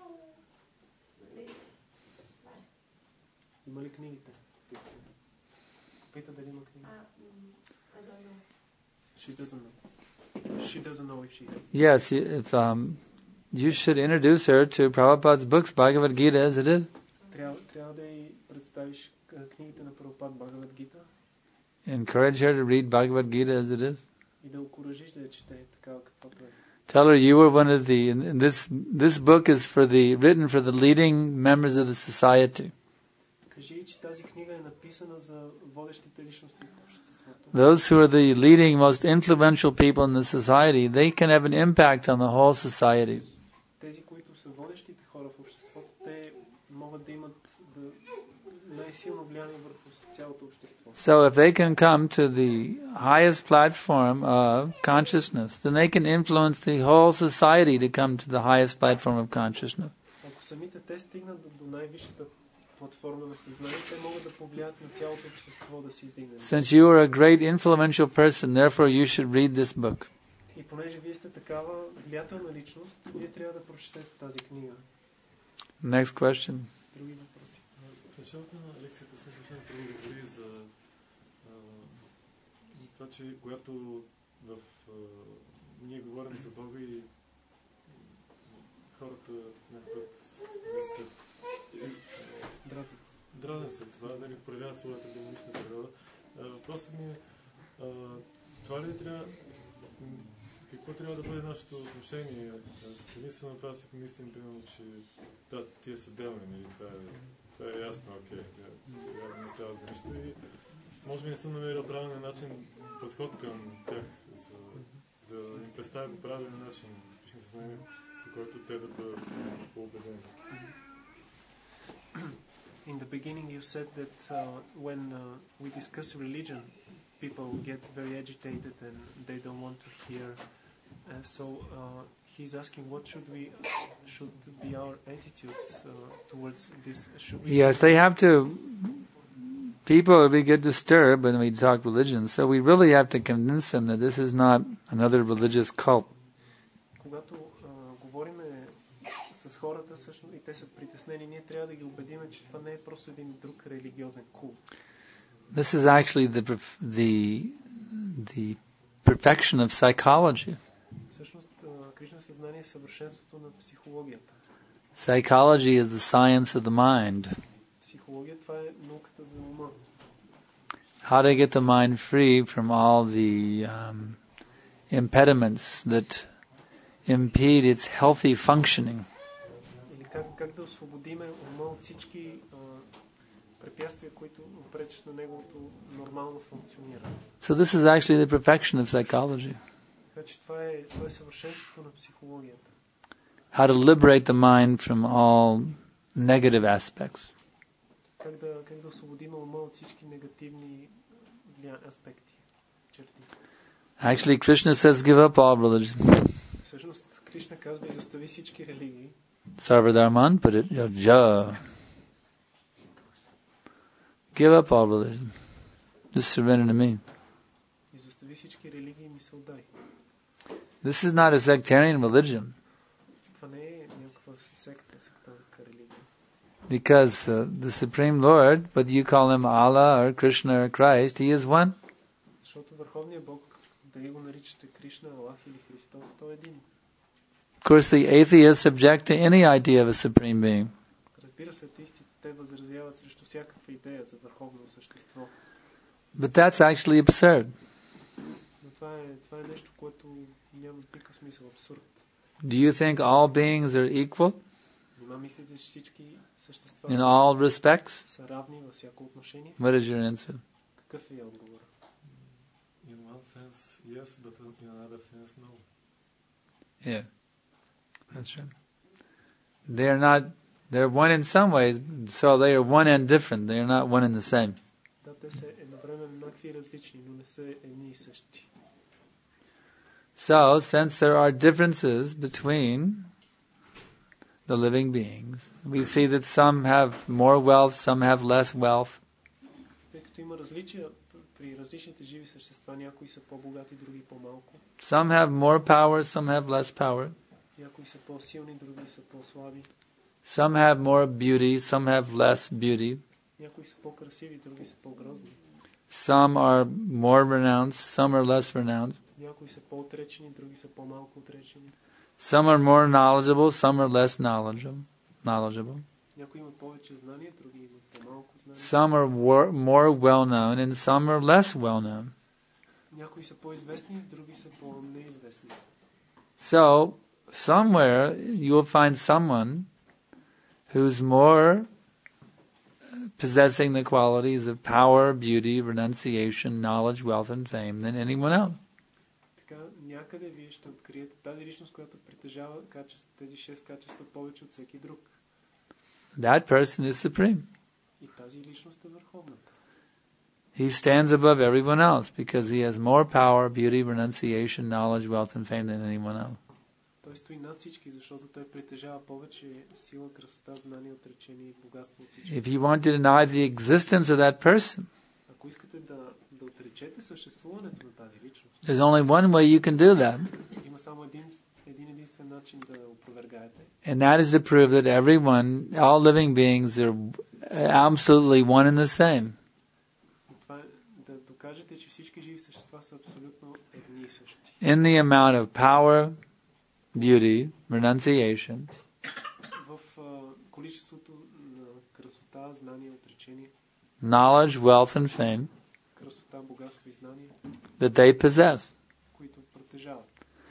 Има ли книгите? Пита дали има книги. I don't know. She doesn't know. She doesn't know if she has. Yes, if um, you should introduce her to Prabhupada's books, Bhagavad Gita, as it is. Трябва, трябва да й представиш книгите на Прабхупад Бхагавад Гита. Encourage her to read Bhagavad Gita as it is. И да окуражиш да я чете такава каквото е. Tell her you were one of the. And this this book is for the written for the leading members of the society. Кажи, че тази книга е написана за водещите личности в обществото. Those who are the leading, most influential people in the society, they can have an impact on the whole society. Тези, които са водещите хора в обществото, те могат да имат да, най-силно влияние върху цялото общество. So if they can come to the highest platform of consciousness, then they can influence the whole society to come to the highest platform of consciousness. Ако самите те стигнат до, до най-висшата платформа на съзнание, те могат да повлият на цялото общество да се издигне. Since you are a great influential person, therefore you should read this book. И понеже вие сте такава влиятелна личност, вие трябва да прочетете тази книга. Next question. Други въпроси. В началото на лекцията съм почнал да говори за а, това, че когато в, а, ние говорим за Бога и хората някакъв се дразнят се това, нали, проявява своята демонична природа. Въпросът ми е, а, това ли трябва, какво трябва да бъде нашето отношение? Единствено това си помислим, примерно, че да, тия са делни, нали, това е, това е ясно, окей, okay, не става за нищо и може би не съм намерил правилен начин, подход към тях, за да им представя по правилен начин лично съзнание, по който те да бъдат по-убедени. In the beginning you said that uh, when uh, we discuss religion, people get very agitated and they don't want to hear. Uh, so uh, he's asking what should we should be our attitudes uh, towards this. Should we Yes, they have to. People we get disturbed when we talk religion, so we really have to convince them that this is not another religious cult. Когато uh, говорим с хората, всъщност и те са притеснени, ние трябва да ги убедим, че това не е просто един друг религиозен култ. This is actually the the the perfection of psychology. Всъщност, Кришна съзнание е съвършенството на психологията. Psychology is the science of the mind. Психология, това е науката за ума. How to get the mind free from all the um, impediments that impede its healthy functioning. Или как, как да освободиме ума от всички а, препятствия, които пречат на неговото нормално функциониране. So this is actually the perfection of psychology. Така че това е, това е съвършенството на психологията. How to liberate the mind from all negative aspects. Как да, как да освободим ума от всички негативни аспекти, черти. Actually, Krishna says, give up all religion. Всъщност, Кришна казва, изостави всички религии. Sarvadharman put it, ja. Give up all religion. Just surrender to me. Изостави всички религии и ми се отдай. This is not a sectarian religion. Това не е някаква секта, сектантска религия. Because uh, the Supreme Lord, whether you call him Allah or Krishna or Christ, he is one. Защото Върховният Бог, дали го наричате Кришна, Аллах или Христос, той е един. Of course, the atheists object to any idea of a supreme being. Разбира се, атеистите, те възразяват срещу всякаква идея за върховно същество. But that's actually absurd. Но това е, това е нещо, което няма никакъв смисъл, абсурд. Do you think all beings are equal Нима мислите, че всички същества in all respects? са равни във всяко отношение? What is your answer? Какъв е отговор? In one sense, yes, but in another sense, no. Yeah, that's right. They're not, they're one in some ways, so they are one and different. They are not one and the same. Да, те са едновременно еднакви и различни, но не са едни и същи. So, since there are differences between the living beings, we see that some have more wealth, some have less wealth. Тъй като има различия при различните живи същества, някои са по-богати, други по-малко. Some have more power, some have less power. Някои са по-силни, други са по-слаби. Some have more beauty, some have less beauty. Някои са по-красиви, други са по-грозни. Some are more renounced, some are less renounced. Някои са по-отречени, други са по-малко отречени. Some are more knowledgeable, some are less knowledgeable. knowledgeable. Някои имат повече знания, други имат по-малко знания. Some are war, more well-known and some are less well-known. Някои са по-известни, други са по-неизвестни. So, somewhere you will find someone who's more possessing the qualities of power, beauty, renunciation, knowledge, wealth, and fame than anyone else. Така, някъде вие ще откриете тази личност, която притежава качество, тези шест качества повече от всеки друг. That person is supreme. И тази личност е върховната. He stands above everyone else because he has more power, beauty, renunciation, knowledge, wealth, and fame than anyone else. Той стои над всички, защото той притежава повече сила, красота, знание, отречение и богатство от всички. If you want to deny the existence of that person, Ако искате да, да отречете съществуването на тази личност, there's only one way you can do that, има само един, един единствен начин да опровергаете. and that is to prove that everyone, all living beings, are absolutely one and the same. И това е да докажете, че всички живи същества са абсолютно едни и същи. In the amount of power, beauty, renunciation, В а, количеството на красота, знание, отречение, knowledge, wealth, and fame красота, богатство и знание, that they possess. които притежават.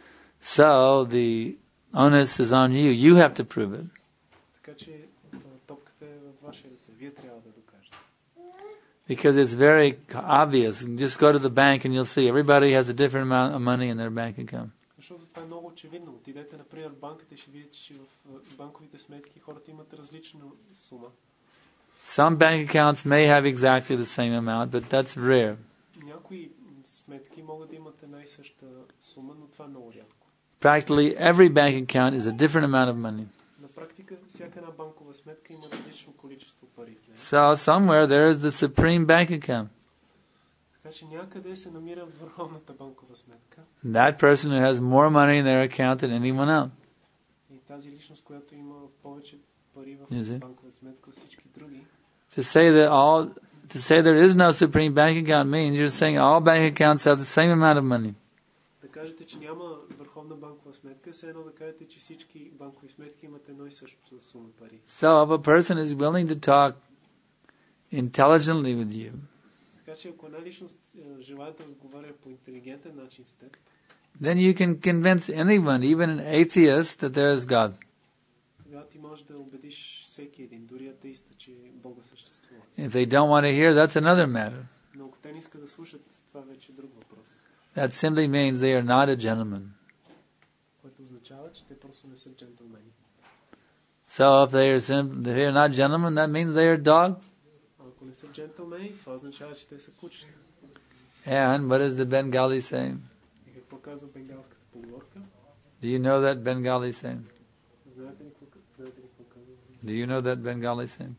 So the onus is on you. You have to prove it. Така че а, топката е във ваше ръце. Вие трябва да докажете. Because it's very obvious. Just go to the bank and you'll see everybody has a different amount of money in their bank account. Защото това е много очевидно. Отидете, например, в банката и ще видите, че в а, банковите сметки хората имат различна сума. Some bank accounts may have exactly the same amount, but that's rare. Някои сметки могат да имат една и съща сума, но това е много рядко. Practically every bank account is a different amount of money. На практика, всяка една банкова сметка има различно количество пари. So somewhere there is the supreme bank account. Така че някъде се намира върховната банкова сметка. That person who has more money in their account than anyone else. И тази личност, която има повече пари в Is it? банкова сметка от всички други. To say that all, to say there is no supreme bank account means you're saying all bank accounts have the same amount of money. Да кажете, че няма върховна банкова сметка, все едно да кажете, че всички банкови сметки имат едно и също сума пари. So if a person is willing to talk intelligently with you, Така че ако една личност желая да разговаря по интелигентен начин с теб, then you can convince anyone, even an atheist, that there is God. тогава ти можеш да убедиш всеки един, дори атеиста, че Бога съществува. If they don't want to hear, that's another matter. Но ако те не искат да слушат, това вече е друг въпрос. That simply means they are not a gentleman. Което означава, че те просто не са джентълмени. So if they are sim- if they are not gentlemen, that means they are dog. А ако не са джентълмени, това означава, че те са кучета. And what is the Bengali saying? И какво казва бенгалската поговорка? Do you know that Bengali saying? Знаете ли какво, знаете ли какво казва? Do you know that Bengali saying?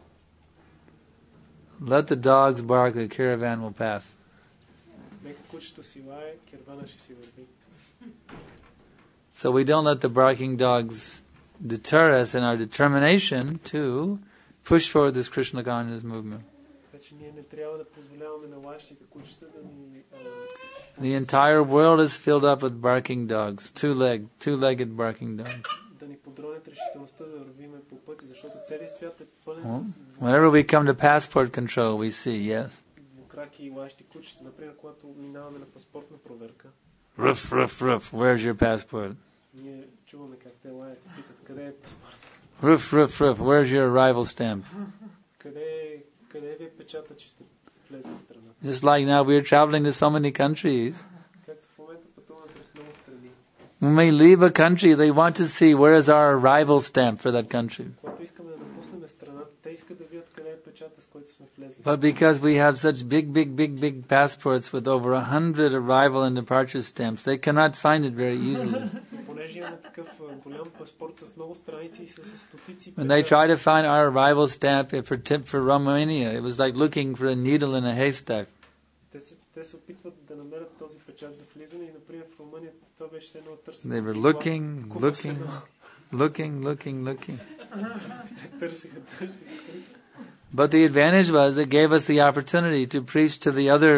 Let the dogs bark, the caravan will pass. Нека кучето си лае, кервана ще си върви. So we don't let the barking dogs deter us in our determination to push forward this Krishna consciousness movement. Така че ние не трябва да позволяваме на лаещите кучета да ни... а, The entire world is filled up with barking dogs, two-leg, two-legged barking dogs. да ни подронят решителността да вървиме по пъти, защото целият свят е пълен с Whenever we come to passport control, we see, yes? двукраки и лаещи кучета. Например, когато минаваме на паспортна проверка, Ruff, ruff, ruff, where's your passport? ние чуваме как те лаят и питат, къде е паспорт? Ruff, ruff, ruff, where's your arrival stamp? Къде е, къде ви е печата, че сте влезли в страната? Just like now, we are traveling to so many countries. Както в момента пътуваме през много страни. When we leave a country, they want to see where is our arrival stamp for that country. Когато искаме да напуснем страната, те искат да видят къде е печата, с който сме влезли. But because we have such big, big, big, big passports with over a hundred arrival and departure stamps, they cannot find it very easily. Понеже имаме такъв а, голям паспорт с много страници и с с стотици When they печати, tried to find our arrival stamp for tip for Romania, it was like looking for a needle in a haystack. те, се, те се опитват да намерят този печат за влизане и, например, в Румъния това беше все едно търсене. They were Игла, looking, купа looking, сено. looking, looking, looking. Те търсиха, търсиха. But the advantage was it gave us the opportunity to preach to the other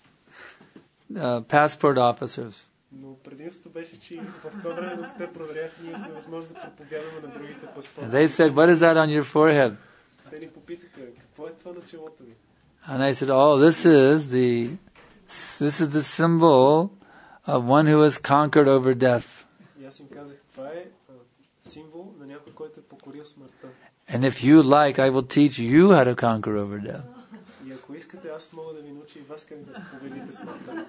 uh, passport officers. Но предимството беше, че в това време, докато те проверяха, ние имахме възможност да проповядаме на другите паспорти. And they said, "What is that on your forehead?" Те ни попитаха, какво е това на челото ви? And I said, "Oh, this is the this is the symbol of one who has conquered over death. И аз им казах, това е а, символ на някой, който е покорил смъртта. And if you like, I will teach you how to conquer over death." И ако искате, аз мога да ви науча и вас как да победите смъртта.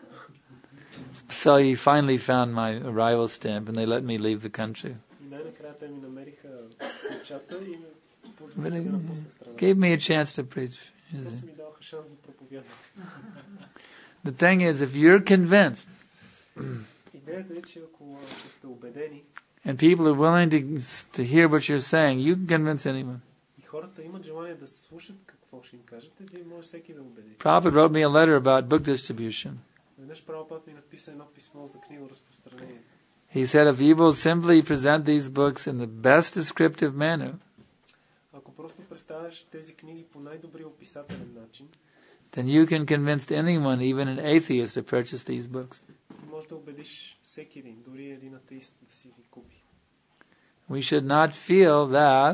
So he finally found my arrival stamp, and they let me leave the country. И най-накрая те ми намериха печата и ми позволиха да напусна страната. Gave me a chance to preach. Просто ми даваха шанс да проповядвам. The thing is, if you're convinced, Идеята е, че ако, ако сте убедени and people are willing to to hear what you're saying, you can convince anyone. и хората имат желание да слушат какво ще им кажете, вие може всеки да убедите. Prabhupada wrote me a letter about book distribution. Веднъж Прабхупад ми написа едно писмо за книгоразпространението. He said, if you will simply present these books in the best descriptive manner, Ако просто представяш тези книги по най-добрия описателен начин, then you can convince anyone, even an atheist, to purchase these books. може да убедиш всеки един, дори един атеист да си ги купи. We should not feel that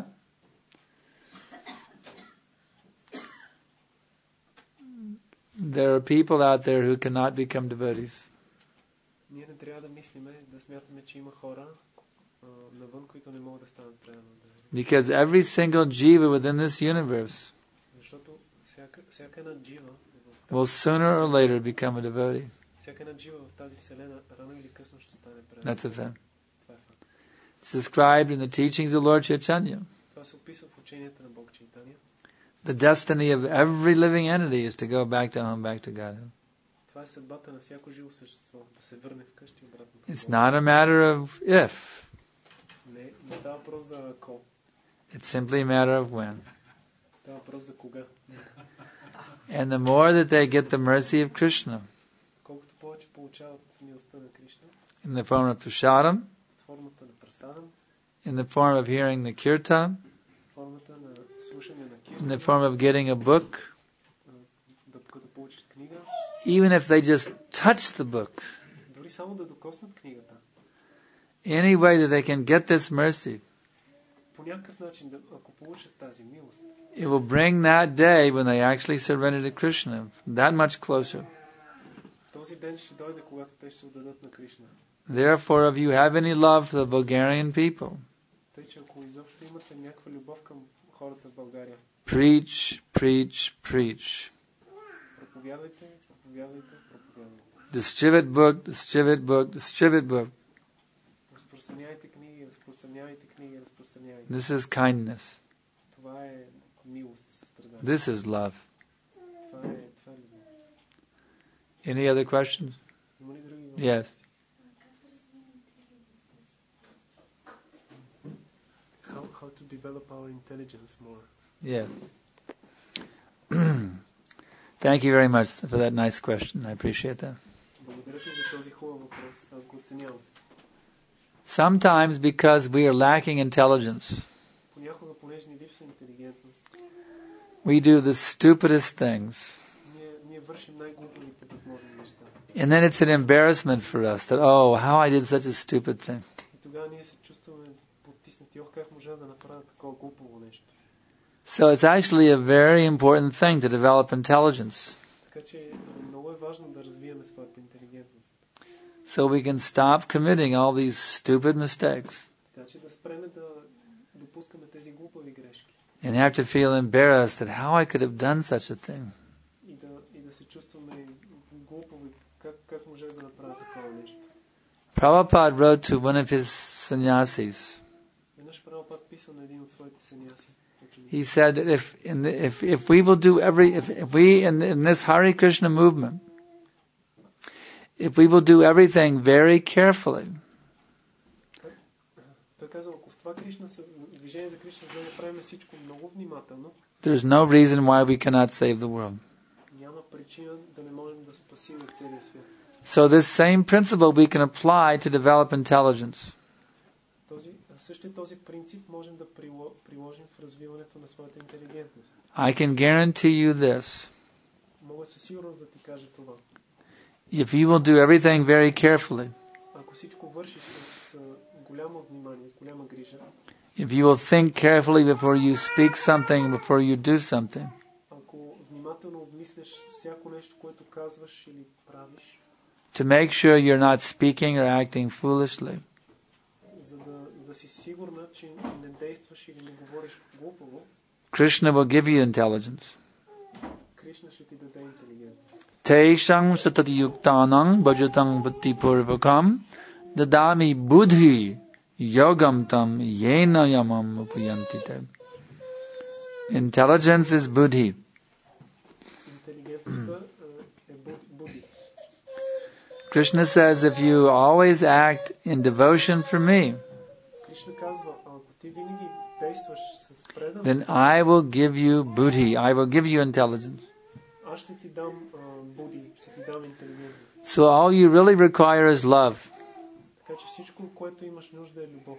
there are people out there who cannot become devotees. Ние не трябва да мислиме, да смятаме, че има хора а, навън, които не могат да станат преданно. Because every single jiva within this universe Защото всяка, всяка една джива в will sooner or later become a devotee. всяка една джива в тази вселена рано или късно ще стане преданно. That's a fact. Това е факт. It's described in the teachings of Lord Chaitanya. Това се описва в ученията на Бог Чайтания. The destiny of every living entity is to go back to home, back to Godhead. Това е съдбата на всяко живо същество, да се върне вкъщи обратно. в It's Бога. not a matter of if. Не, не става въпрос за ако, It's simply a matter of when. става въпрос за кога. And the more that they get the mercy of Krishna Колкото повече получават милостта на Кришна, in the form of prasadam, формата на прасадам, in the form of hearing the kirtan, формата на слушане на in киртан, the form of getting a book, да като получиш книга, even if they just touch the book, дори само да докоснат книгата. Any way that they can get this mercy, По някакъв начин, да, ако получат тази милост, it will bring that day when they actually surrender to Krishna that much closer. този ден ще дойде, когато те ще се отдадат на Кришна. Therefore, if you have any love for the Bulgarian people, Тъй, че ако изобщо имате някаква любов към хората в България, preach, preach, preach. проповядайте, проповядайте, проповядайте. Distribute book, distribute book, distribute book. Разпространяйте книги, разпространявайте книги, разпространяйте. This is kindness. Това е милост, състрадание. This is love. Това е, това е любов. Any other questions? Има ли други въпроси? Yes. How, how to develop our intelligence more. Yeah. Thank you very much for that nice question. I appreciate that. Благодаря ти за този хубав въпрос. Аз го оценявам. Sometimes because we are lacking intelligence, Понякога, понеже ни липсва интелигентност, we do the stupidest things. ние, ние вършим най-глупавите възможни неща. And then it's an embarrassment for us that, oh, how I did such a stupid thing. И тогава ние се чувстваме потиснати. Ох, как можа да направя такова глупаво нещо. So it's actually a very important thing to develop intelligence, Така че много е важно да развием своята интелигентност. so we can stop committing all these stupid mistakes Така че да спреме да допускаме тези глупави грешки. and have to feel embarrassed that how I could have done such a thing. И да, и да се чувстваме глупави. Как, как може да направя такова нещо? Prabhupada wrote to one of his sannyasis. Веднъж Прабхупад писал на един от своите саняси. He said that if in the, if if we will do every if, if we in, in this Hare Krishna movement, if we will do everything very carefully, Той казал, ако в това Кришна, движение за Кришна, за да направим всичко много внимателно, there's no reason why we cannot save the world. няма причина да не можем да спасим целия свят. So this same principle we can apply to develop intelligence. Този, същия този принцип можем да приложим в развиването на своята интелигентност. I can guarantee you this. Мога със сигурност да ти кажа това. If you will do everything very carefully, Ако всичко вършиш с голямо внимание, с голяма грижа, if you will think carefully before you speak something, before you do something, ако внимателно обмисляш всяко нещо, което казваш или правиш, to make sure you're not speaking or acting foolishly, за да, да си сигурна, че не действаш или не говориш глупаво, Krishna will give you intelligence. Кришна ще ти даде интелигентност. Teshang satati yuktanang bhajatang bhatti purvakam dadami buddhi yogam tam yena yamam upayantite. Intelligence is buddhi. Интелигентността е буди. Krishna says, if you always act in devotion for me, Кришна казва, ако ти винаги действаш с преданост, then I will give you buddhi. I will give you intelligence. аз ще ти дам а, буди, ще ти дам интелигентност. So all you really require is love. Така че всичко, което имаш нужда е любов.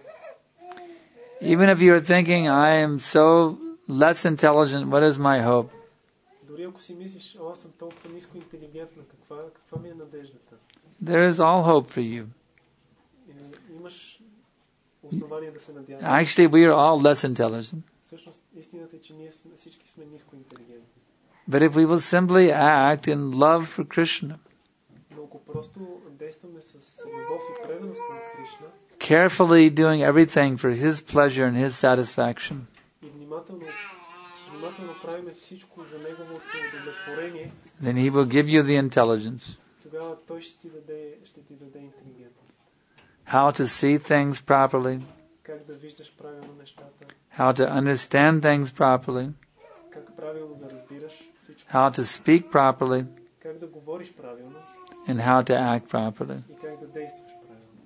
Even if you're thinking, I am so less intelligent, what is my hope? Дори ако си мислиш, о, аз съм толкова ниско интелигентна, каква, каква ми е надеждата? There is all hope for you. И, имаш основание да се надяваш. Actually, we are all less intelligent. Всъщност, истината е, че ние сме, всички сме ниско интелигентни. But if we will simply act in love for Krishna, Но ако просто действаме с любов и преданост към Кришна, carefully doing everything for His pleasure and His satisfaction, и внимателно, внимателно правим всичко за Неговото удовлетворение, then He will give you the intelligence. тогава Той ще ти даде, ще ти даде интелигентност. How to see things properly, Как да виждаш правилно нещата, how to understand things properly, как правилно да разбираш всичко, how to speak properly, как да говориш правилно and how to act properly. и как да действаш правилно.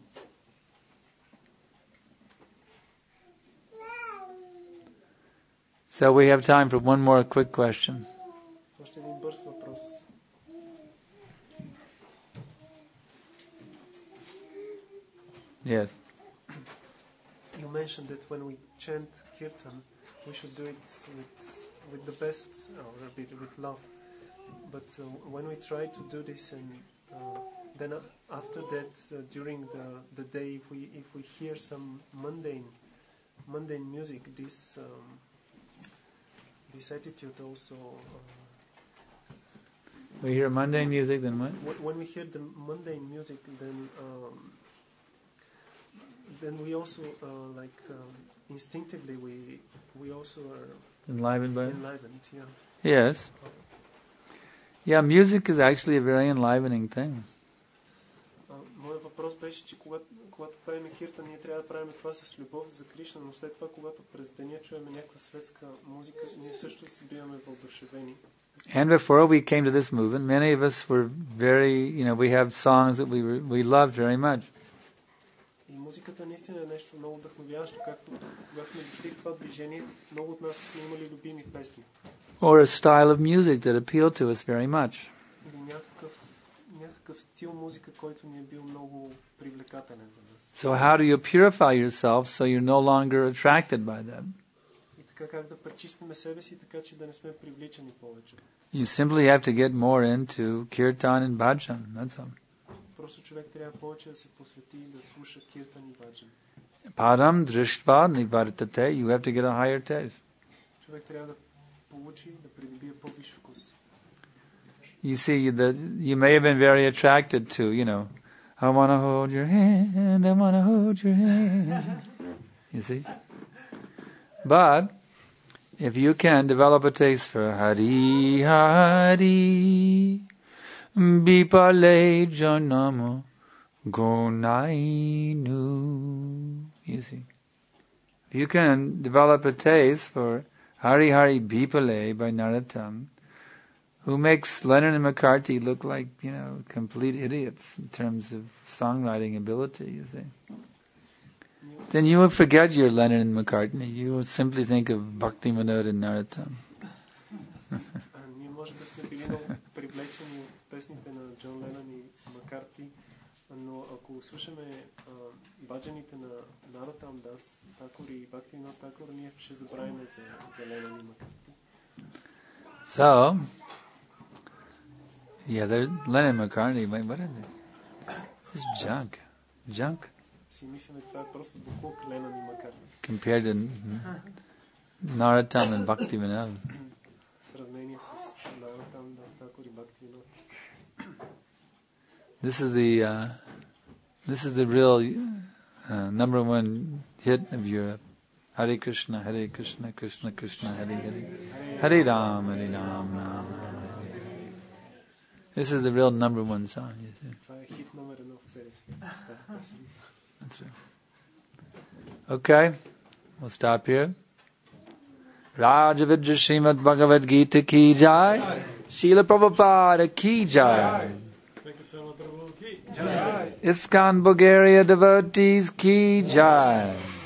So we have time for one more quick question. Още един бърз въпрос. Yes. You mentioned that when we chant kirtan, we should do it with with the best, or a bit with love. But uh, when we try to do this and uh, then uh, after that, uh, during the, the day, if we if we hear some mundane mundane music, this um, this attitude also. Uh, we hear mundane music, then what? When we hear the mundane music, then um, then we also uh, like um, instinctively we we also are enlivened by enlivened. Yeah. Yes. Yeah, music is actually a very enlivening thing. Моят въпрос беше, че когато, когато правим киртан, ние трябва да правим това с любов за Кришна, но след това, когато през деня чуем някаква светска музика, ние също се биваме въодушевени. And before we came to this movement, many of us were very, you know, we have songs that we we loved very much. И музиката наистина е нещо много вдъхновяващо, както когато сме дошли в това движение, много от нас сме имали любими песни. Or a style of music that appealed to us very much. Или някакъв, някакъв стил музика, който ни е бил много привлекателен за нас. So how do you purify yourself so you're no longer attracted by them? И така как да пречистиме себе си, така че да не сме привличани повече. You simply have to get more into kirtan and bhajan. That's all. Просто човек трябва повече да се посвети и да слуша киртан и баджан. Padam drishtva nivartate. You have to get a higher taste. Човек трябва да получи, да придобие по-висш вкус. You see, that you may have been very attracted to, you know, I want to hold your hand, I want to hold your hand. You see? But if you can develop a taste for Hari Hari, Bipale Janama Gonainu. You see? If you can develop a taste for Hari Hari Bipale by Narottam, who makes Lennon and McCartney look like, you know, complete idiots in terms of songwriting ability, you see. Then you will forget your Lennon and McCartney. You will simply think of Bhakti Vinod and Narottam. Ние може да сме били много привлечени от песните на Джон Ленън и Маккартни, но ако слушаме баджаните на Наротам Дас, Такур и Бхакти Vinod Такур, ние ще забравим за, за Ленън и Маккартни. So, yeah, they're Lennon and McCartney. What are they? This is junk. Junk. Compared to Narottam and Bhakti Vinod. This is the uh, this is the real uh, number one hit of Europe. Hare Krishna, Hare Krishna, Krishna Krishna, Hare Hare, Hare Ram, Hare Ram, Ram Ram. This is the real number one song, you see. That's right. Okay, we'll stop here. Rajavidya Srimad Bhagavad Gita ki jai, Srila Prabhupada ki jai, ISKCON Bulgaria devotees ki jai.